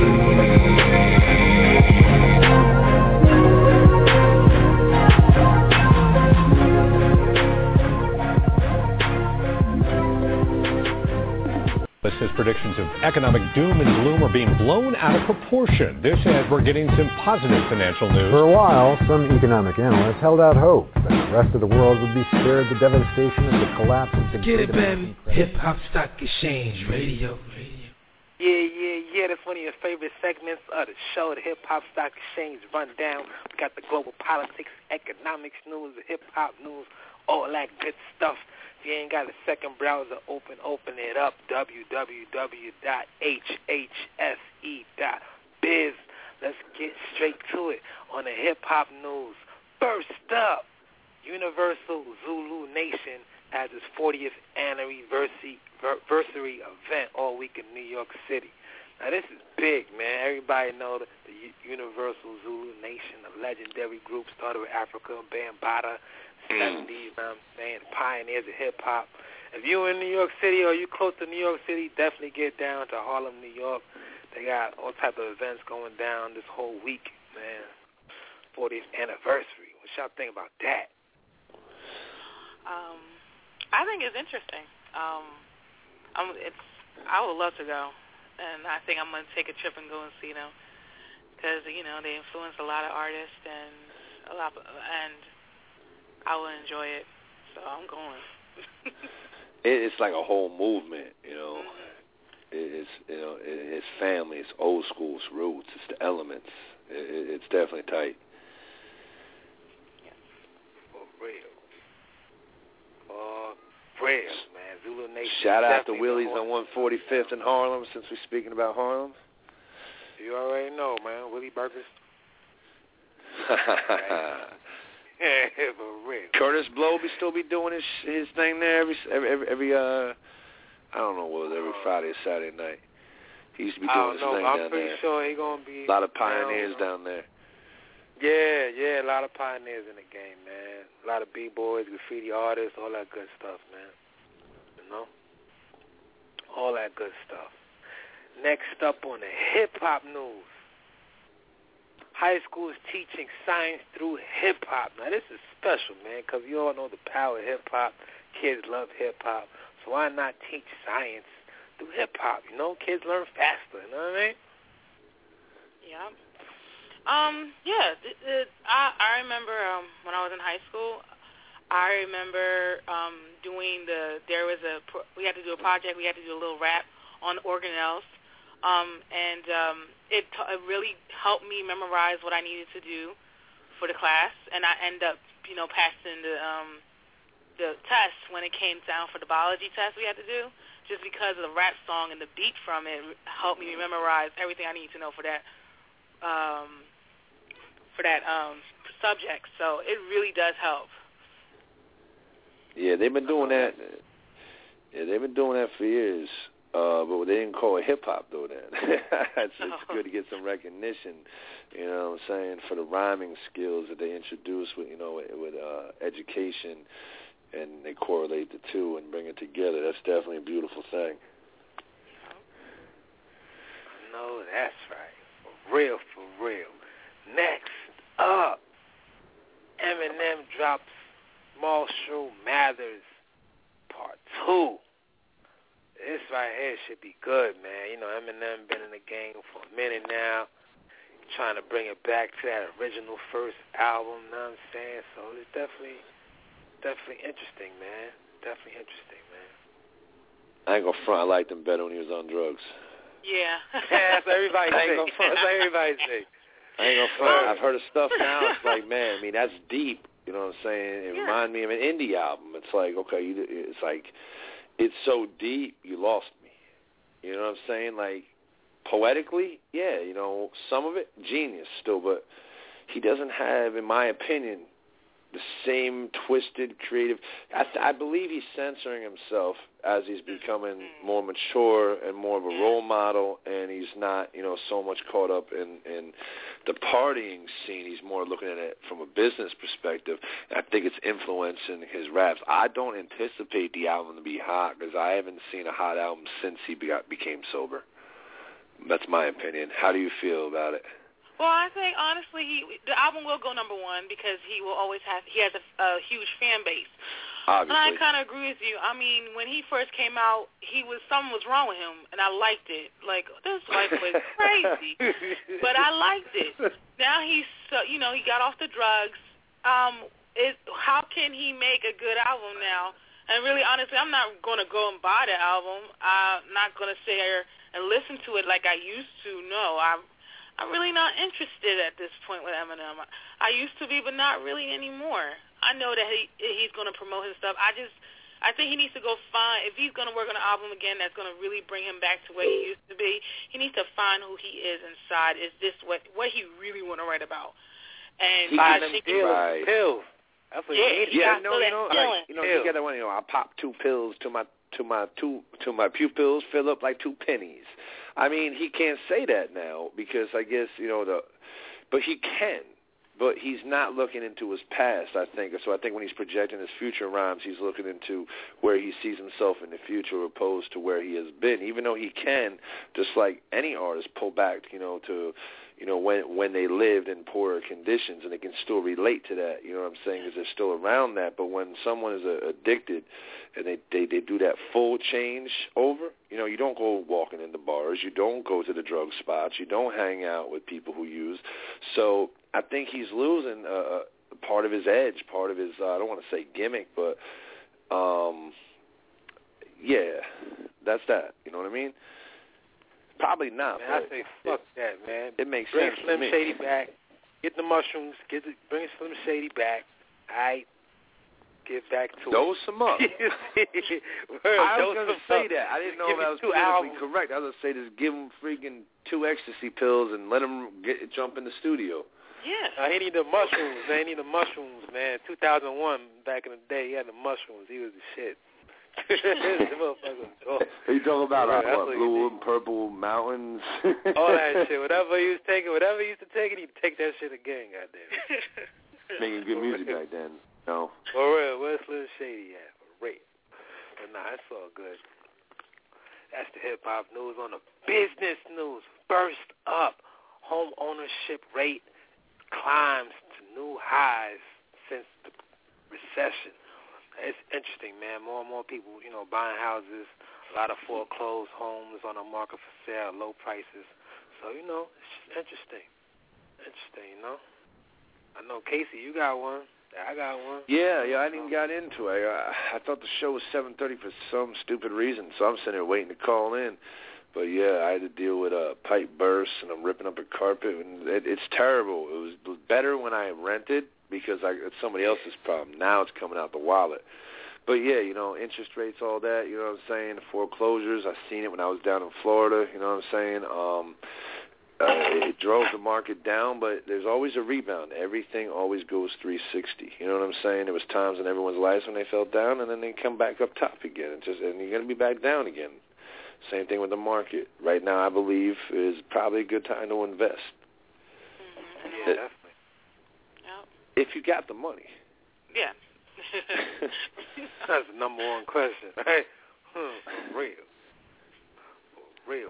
Says predictions of economic doom and gloom are being blown out of proportion. This as we're getting some positive financial news.
For a while, some economic analysts held out hope that the rest of the world would be spared the devastation of the collapse of the
Get it, baby. Hip Hop Stock Exchange Radio.
Yeah, that's one of your favorite segments of the show, the Hip Hop Stock Exchange Rundown. We got the global politics, economics news, the hip hop news, all that good stuff. If you ain't got a second browser open it up, www.hhse.biz. Let's get straight to it on the hip-hop news. First up, Universal Zulu Nation has its 40th anniversary event all week in New York City. Now, this is big, man. Everybody know that the Universal Zulu Nation, a legendary group started with Africa Bambaataa, 70s, you know what I'm saying, pioneers of hip-hop. If you're in New York City or you close to New York City, definitely get down to Harlem, New York. They got all type of events going down this whole week, man. 40th anniversary. What y'all think about that?
I think it's interesting. I would love to go, and I think I'm going to take a trip and go and see them because, you know, they influence a lot of artists and I will enjoy it, so I'm going.
It's like a whole movement, you know. It's family, it's old school, it's roots, it's the elements. It's definitely tight.
Yeah. For real, man. Zulu Nation.
Shout out to Willie's on 145th in Harlem, since we're speaking about Harlem.
You already know, man. Willie Burgers. For real.
Curtis Blow still be doing his thing there every I don't know what, every Friday or Saturday night. He used to be doing his thing down there.
I'm pretty sure he gonna be
a lot of pioneers down there.
Yeah, a lot of pioneers in the game, man. A lot of b-boys, graffiti artists, all that good stuff, man. You know? All that good stuff. Next up on the hip-hop news. High school is teaching science through hip-hop. Now, this is special, man, because you all know the power of hip-hop. Kids love hip-hop. So why not teach science through hip-hop? You know, kids learn faster. You know what I mean?
Yeah. I remember when I was in high school, I remember we had to do a project. We had to do a little rap on organelles. It really helped me memorize what I needed to do for the class, and I ended up, passing the test when it came down for the biology test we had to do, just because of the rap song and the beat from it helped me memorize everything I need to know for that subject. So it really does help.
Yeah, they've been doing that. Yeah, they've been doing that for years. But they didn't call it hip-hop, though, then. It's good to get some recognition, you know what I'm saying, for the rhyming skills that they introduce with education, and they correlate the two and bring it together. That's definitely a beautiful thing.
No, that's right. For real. Next up, Eminem drops Marshall Mathers Part 2. this right here should be good, man. You know, Eminem been in the game for a minute now, trying to bring it back to that original first album, you know what I'm saying? So it's definitely interesting, man. Definitely interesting, man.
I ain't gonna front. I liked him better when he was on drugs.
Yeah.
That's what everybody say. That's what everybody say.
I ain't gonna front. I've heard of stuff now. It's like, man, I mean, that's deep. You know what I'm saying? It reminded me of an indie album. It's like, okay, it's like, it's so deep, you lost me. You know what I'm saying? Like, poetically, yeah, you know, some of it, genius still, but he doesn't have, in my opinion, the same twisted, creative. I believe he's censoring himself as he's becoming more mature and more of a role model, and he's not, you know, so much caught up in the partying scene. He's more looking at it from a business perspective. I think it's influencing his raps. I don't anticipate the album to be hot because I haven't seen a hot album since he became sober. That's my opinion. How do you feel about it?
Well, I think, honestly, the album will go number one because he has a huge fan base.
Obviously.
And I kind of agree with you. I mean, when he first came out, something was wrong with him, and I liked it. Like, this white boy is crazy. But I liked it. Now he got off the drugs. How can he make a good album now? And really, honestly, I'm not going to go and buy the album. I'm not going to sit here and listen to it like I used to. No, I'm really not interested at this point with Eminem. I used to be, but not really anymore. I know that he's going to promote his stuff. I think he needs to go find, if he's going to work on an album again that's going to really bring him back to where he used to be, he needs to find who he is inside. Is this what he really want to write about? And
find them pills. That's what he needs.
Yeah, you get that one. You know, I pop 2 pills to my pupils, fill up like 2 pennies. I mean, he can't say that now because I guess, but he can. But he's not looking into his past, I think. So I think when he's projecting his future rhymes, he's looking into where he sees himself in the future opposed to where he has been. Even though he can, just like any artist, pull back, to when they lived in poorer conditions, and they can still relate to that. You know what I'm saying? Because they're still around that. But when someone is addicted and they do that full change over, you don't go walking in the bars, you don't go to the drug spots, you don't hang out with people who use. So I think he's losing part of his edge, part of his, I don't want to say gimmick, but yeah, that's that. You know what I mean? Probably not.
Man, I say fuck that, man.
It makes
bring
sense
Slim
to me.
Shady back. Get the mushrooms. Bring Slim Shady back. All right. Get back to
Dose him up. I was going to say that. I didn't know that was politically correct. I was going to say just give him freaking 2 ecstasy pills and let him jump in the studio.
Yeah.
He need the mushrooms, man. He need the mushrooms, man. 2001, back in the day, he had the mushrooms. He was the shit.
You talking about blue and purple mountains?
All that shit. Whatever he used to take it, he'd take that shit again, goddamn.
Making good music back then. No.
For real, where's Slim Shady at? For real. But nah, it's all good. That's the hip-hop news. On the business news, burst up. Home ownership rate climbs to new highs since the recession. It's interesting, man. More and more people, buying houses. A lot of foreclosed homes on the market for sale, low prices. So, it's just interesting. I know, Casey, you got one. I got one.
Yeah, I didn't even got into it. I thought the show was 7:30 for some stupid reason, so I'm sitting there waiting to call in. But, yeah, I had to deal with a pipe burst, and I'm ripping up a carpet, and it's terrible. It was better when I rented because it's somebody else's problem. Now it's coming out the wallet. But, yeah, interest rates, all that, you know what I'm saying, the foreclosures, I seen it when I was down in Florida, you know what I'm saying. It drove the market down, but there's always a rebound. Everything always goes 360. You know what I'm saying? There was times in everyone's lives when they fell down, and then they come back up top again. And you're going to be back down again. Same thing with the market. Right now, I believe, is probably a good time to invest.
Yeah, definitely.
Yep.
If you got the money.
Yeah.
That's the number one question, right? For real.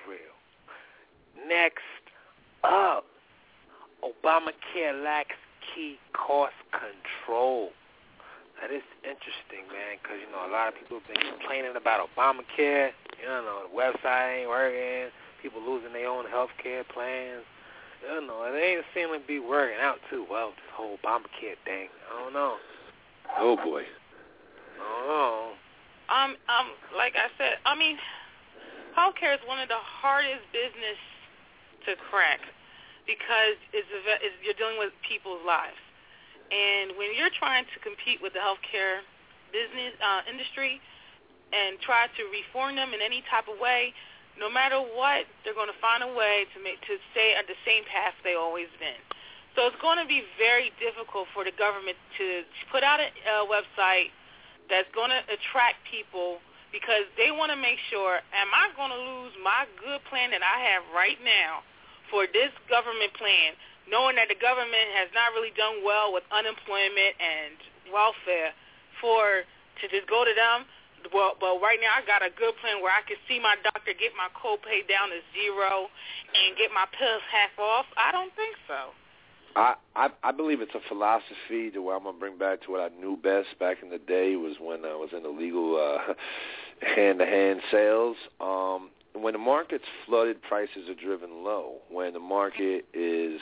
Next up, Obamacare lacks key cost control. That is interesting, man, because, a lot of people have been complaining about Obamacare. You know, the website ain't working. People losing their own health care plans. You know, it ain't seeming to be working out too well, this whole Obamacare thing. I don't know.
Oh, boy.
I don't know.
Like I said, I mean, healthcare is one of the hardest business to crack because you're dealing with people's lives. And when you're trying to compete with the healthcare business industry and try to reform them in any type of way, no matter what, they're going to find a way to stay at the same path they've always been. So it's going to be very difficult for the government to put out a website that's going to attract people because they want to make sure, am I going to lose my good plan that I have right now for this government plan, knowing that the government has not really done well with unemployment and welfare, to just go to them? Well, but right now I got a good plan where I can see my doctor, get my copay down to zero, and get my pills half off. I don't think so.
I believe it's a philosophy to where I'm going to bring back to what I knew best back in the day was when I was in illegal hand-to-hand sales. When the market's flooded, prices are driven low. When the market is,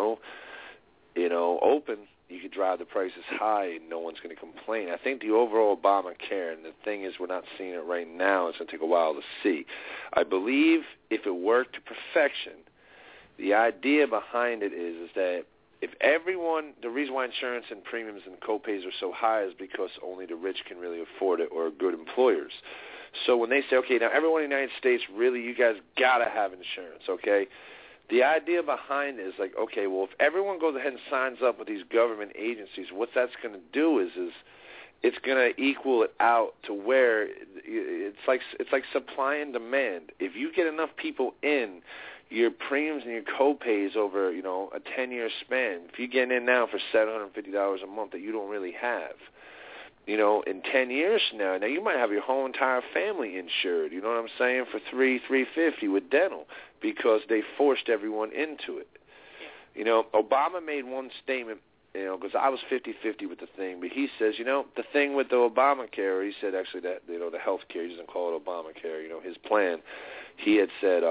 open, you could drive the prices high and no one's going to complain. I think the overall Obamacare, and the thing is we're not seeing it right now, it's going to take a while to see. I believe if it worked to perfection, the idea behind it is that if everyone, the reason why insurance and premiums and copays are so high is because only the rich can really afford it or good employers. So when they say, okay, now everyone in the United States, really, you guys got to have insurance, okay? The idea behind it is like, okay, well, if everyone goes ahead and signs up with these government agencies, what that's going to do is it's going to equal it out to where it's like supply and demand. If you get enough people in, your premiums and your copays over, a 10-year span, if you're getting in now for $750 a month that you don't really have, in 10 years from now you might have your whole entire family insured, you know what I'm saying, for $350 with dental because they forced everyone into it. Obama made one statement, because I was 50-50 with the thing, but he says, the thing with the Obamacare, he said actually that, the health care, he doesn't call it Obamacare, his plan, he had said,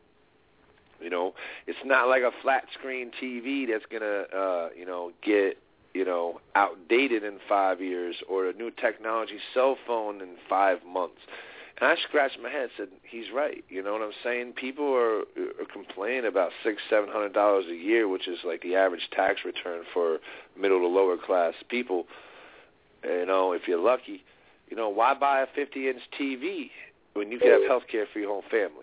it's not like a flat screen TV that's going to, get, outdated in 5 years or a new technology cell phone in 5 months. And I scratched my head and said, he's right. You know what I'm saying? People are complaining about $600-700 a year, which is like the average tax return for middle to lower class people. If you're lucky, why buy a 50-inch TV when you can have health care for your whole family?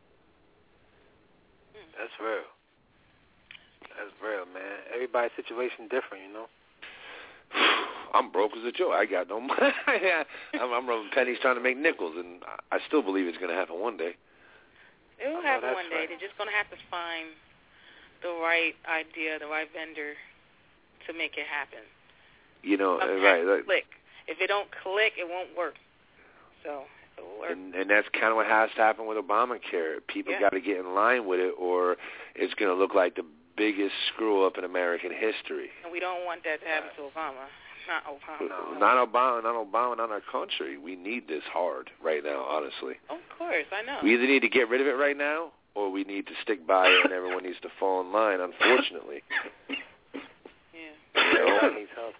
That's real. That's real, man. Everybody's situation different,
I'm broke as a joke. I got no money. I'm rubbing pennies trying to make nickels, and I still believe it's going to happen one day.
It will happen one day. Right. They're just going to have to find the right idea, the right vendor to make it happen.
Right.
Click. If it don't click, it won't work. So it will work.
And that's kind of what has to happen with Obamacare. People got to get in line with it, or it's going to look like the biggest screw-up in American history.
And we don't want that to happen to Obama. Not Obama.
Not Obama, not our country. We need this hard right now, honestly.
Of course, I know.
We either need to get rid of it right now, or we need to stick by it and everyone needs to fall in line, unfortunately.
Everybody needs help,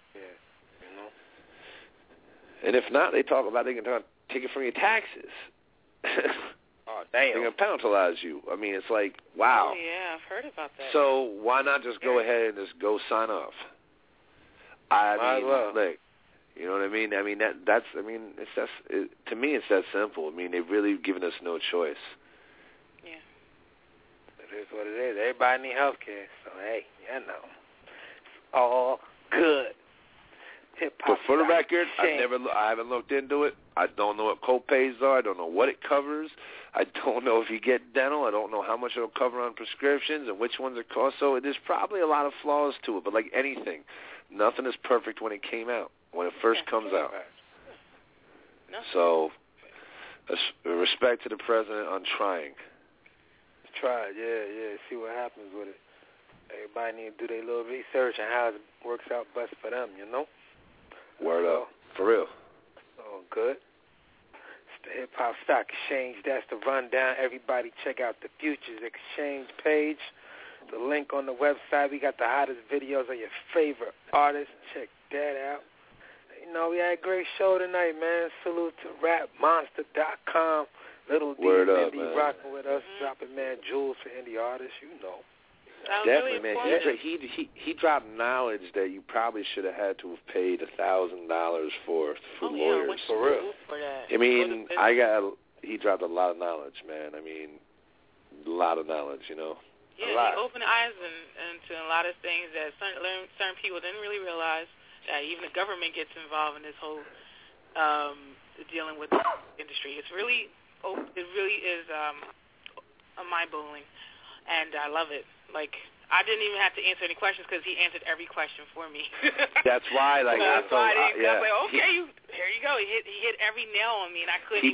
And if not, they talk about they can take it from your taxes.
Oh, damn.
They're going to penalize you. I mean, it's like, wow.
Oh, yeah, I've heard about that.
So why not just go ahead and just go sign off? I mean, look, you know what I mean? I mean, to me, it's that simple. I mean, they've really given us no choice.
Yeah.
It is what it is. Everybody needs health care. So, hey, it's all good.
But for the record, I haven't looked into it. I don't know what copays are. I don't know what it covers. I don't know if you get dental. I don't know how much it'll cover on prescriptions and which ones it costs. So there's probably a lot of flaws to it. But like anything, nothing is perfect when it came out, when it first comes out. So respect to the president on trying.
Try it, yeah. See what happens with it. Everybody need to do their little research on how it works out best for them,
Word up. For real.
Oh, good. Stay Hip Hop Stock Exchange. That's the rundown. Everybody check out the Futures Exchange page. The link on the website. We got the hottest videos of your favorite artists. Check that out. You know, we had a great show tonight, man. Salute to rapmonster.com. Little D and Indy rocking with us, dropping, man, jewels for indie artists, you know.
Definitely, man. He dropped knowledge that you probably should have had to have paid $1,000 for lawyers.
Yeah, for real.
I mean, he dropped a lot of knowledge, man. I mean, a lot of knowledge, you know.
Yeah, he opened eyes into a lot of things that certain people didn't really realize. That even the government gets involved in this whole dealing with the industry. It really is mind-blowing, and I love it. Like, I didn't even have to answer any questions because he answered every question for me.
That's why, like,
I was like, okay, here you go. He hit every nail on me, and I couldn't.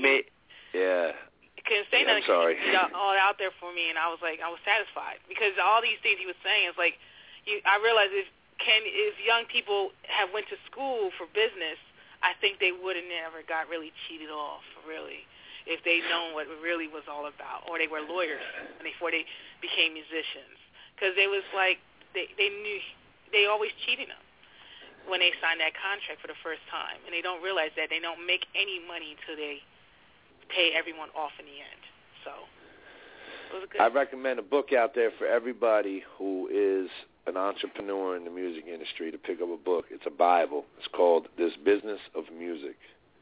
Couldn't say nothing.
I'm sorry.
He put all out there for me, and I was satisfied because all these things he was saying is like, I realized if young people have went to school for business, I think they would have never got really cheated off, really, if they'd known what it really was all about, or they were lawyers before they became musicians. Because it was like they knew they always cheated them when they signed that contract for the first time, and they don't realize that they don't make any money until they pay everyone off in the end. So it was good.
I recommend a book out there for everybody who is an entrepreneur in the music industry to pick up a book. It's a Bible. It's called This Business of Music.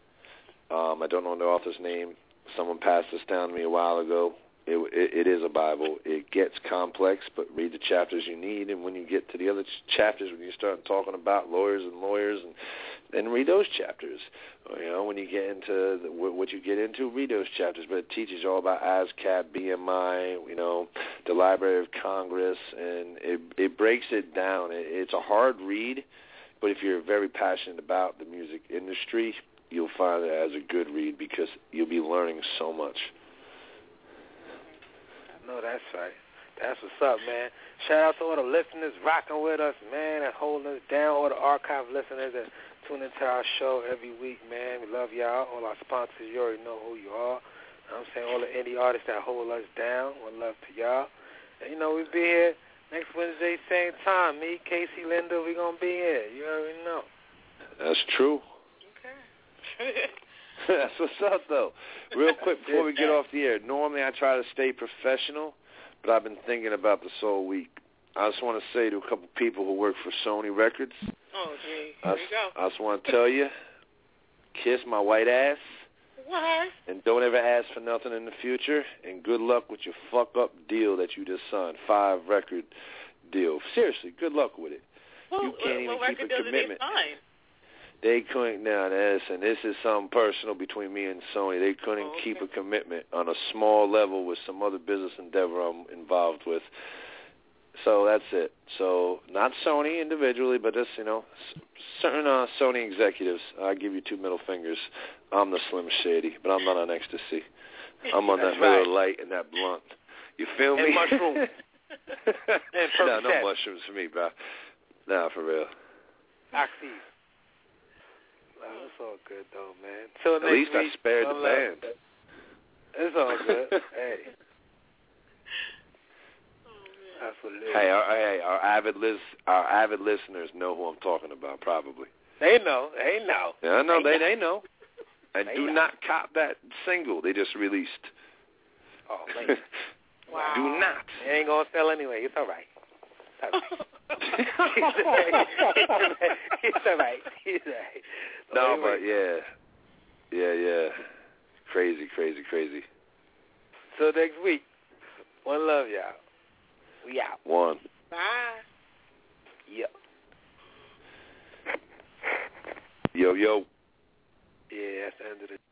I don't know the author's name. Someone passed this down to me a while ago. It is a Bible. It gets complex, but read the chapters you need, and when you get to the other chapters, when you start talking about lawyers, and then read those chapters. You know, when you get into what you get into, read those chapters. But it teaches you all about ASCAP, BMI, you know, the Library of Congress, and it breaks it down. It's a hard read, but if you're very passionate about the music industry, you'll find it as a good read because you'll be learning so much.
No, that's right. That's what's up, man. Shout out to all the listeners rocking with us, man, and holding us down. All the archive listeners that tune into our show every week, man. We love y'all. All our sponsors, you already know who you are. I'm saying all the indie artists that hold us down, one love to y'all. And, you know, we'll be here next Wednesday, same time. Me, Casey, Linda, we going to be here. You already know.
That's true.
Okay.
That's what's up, though. Real quick before we get off the air, normally I try to stay professional, but I've been thinking about this all week. I just want to say to a couple people who work for Sony Records,
oh, gee. Here you go.
I just want to tell you, kiss my white ass.
What?
And don't ever ask for nothing in the future, and good luck with your fuck-up deal that you just signed, 5-record deal. Seriously, good luck with it. You can't even keep a commitment. They couldn't, now listen, this is something personal between me and Sony. They couldn't keep a commitment on a small level with some other business endeavor I'm involved with. So that's it. So not Sony individually, but just, you know, certain Sony executives. I give you 2 middle fingers. I'm the Slim Shady, but I'm not on ecstasy. I'm on that middle light and that blunt. You feel me?
And mushrooms.
No mushrooms for me, bro. No, for real.
Oxy. It's all good, though, man. Till
At
next
least
week,
I spared the band.
It's all good. Hey. That's what it is.
Hey, our avid listeners know who I'm talking about, probably.
They know.
Yeah, I know. They know. And do not cop that single they just released.
Oh, man.
Wow.
Do not.
It ain't going to sell anyway. It's all right. It's all right.
No, but yeah. Crazy.
Till next week. One love, y'all. We out.
One.
Bye.
Yep.
Yo.
Yeah, that's the end of the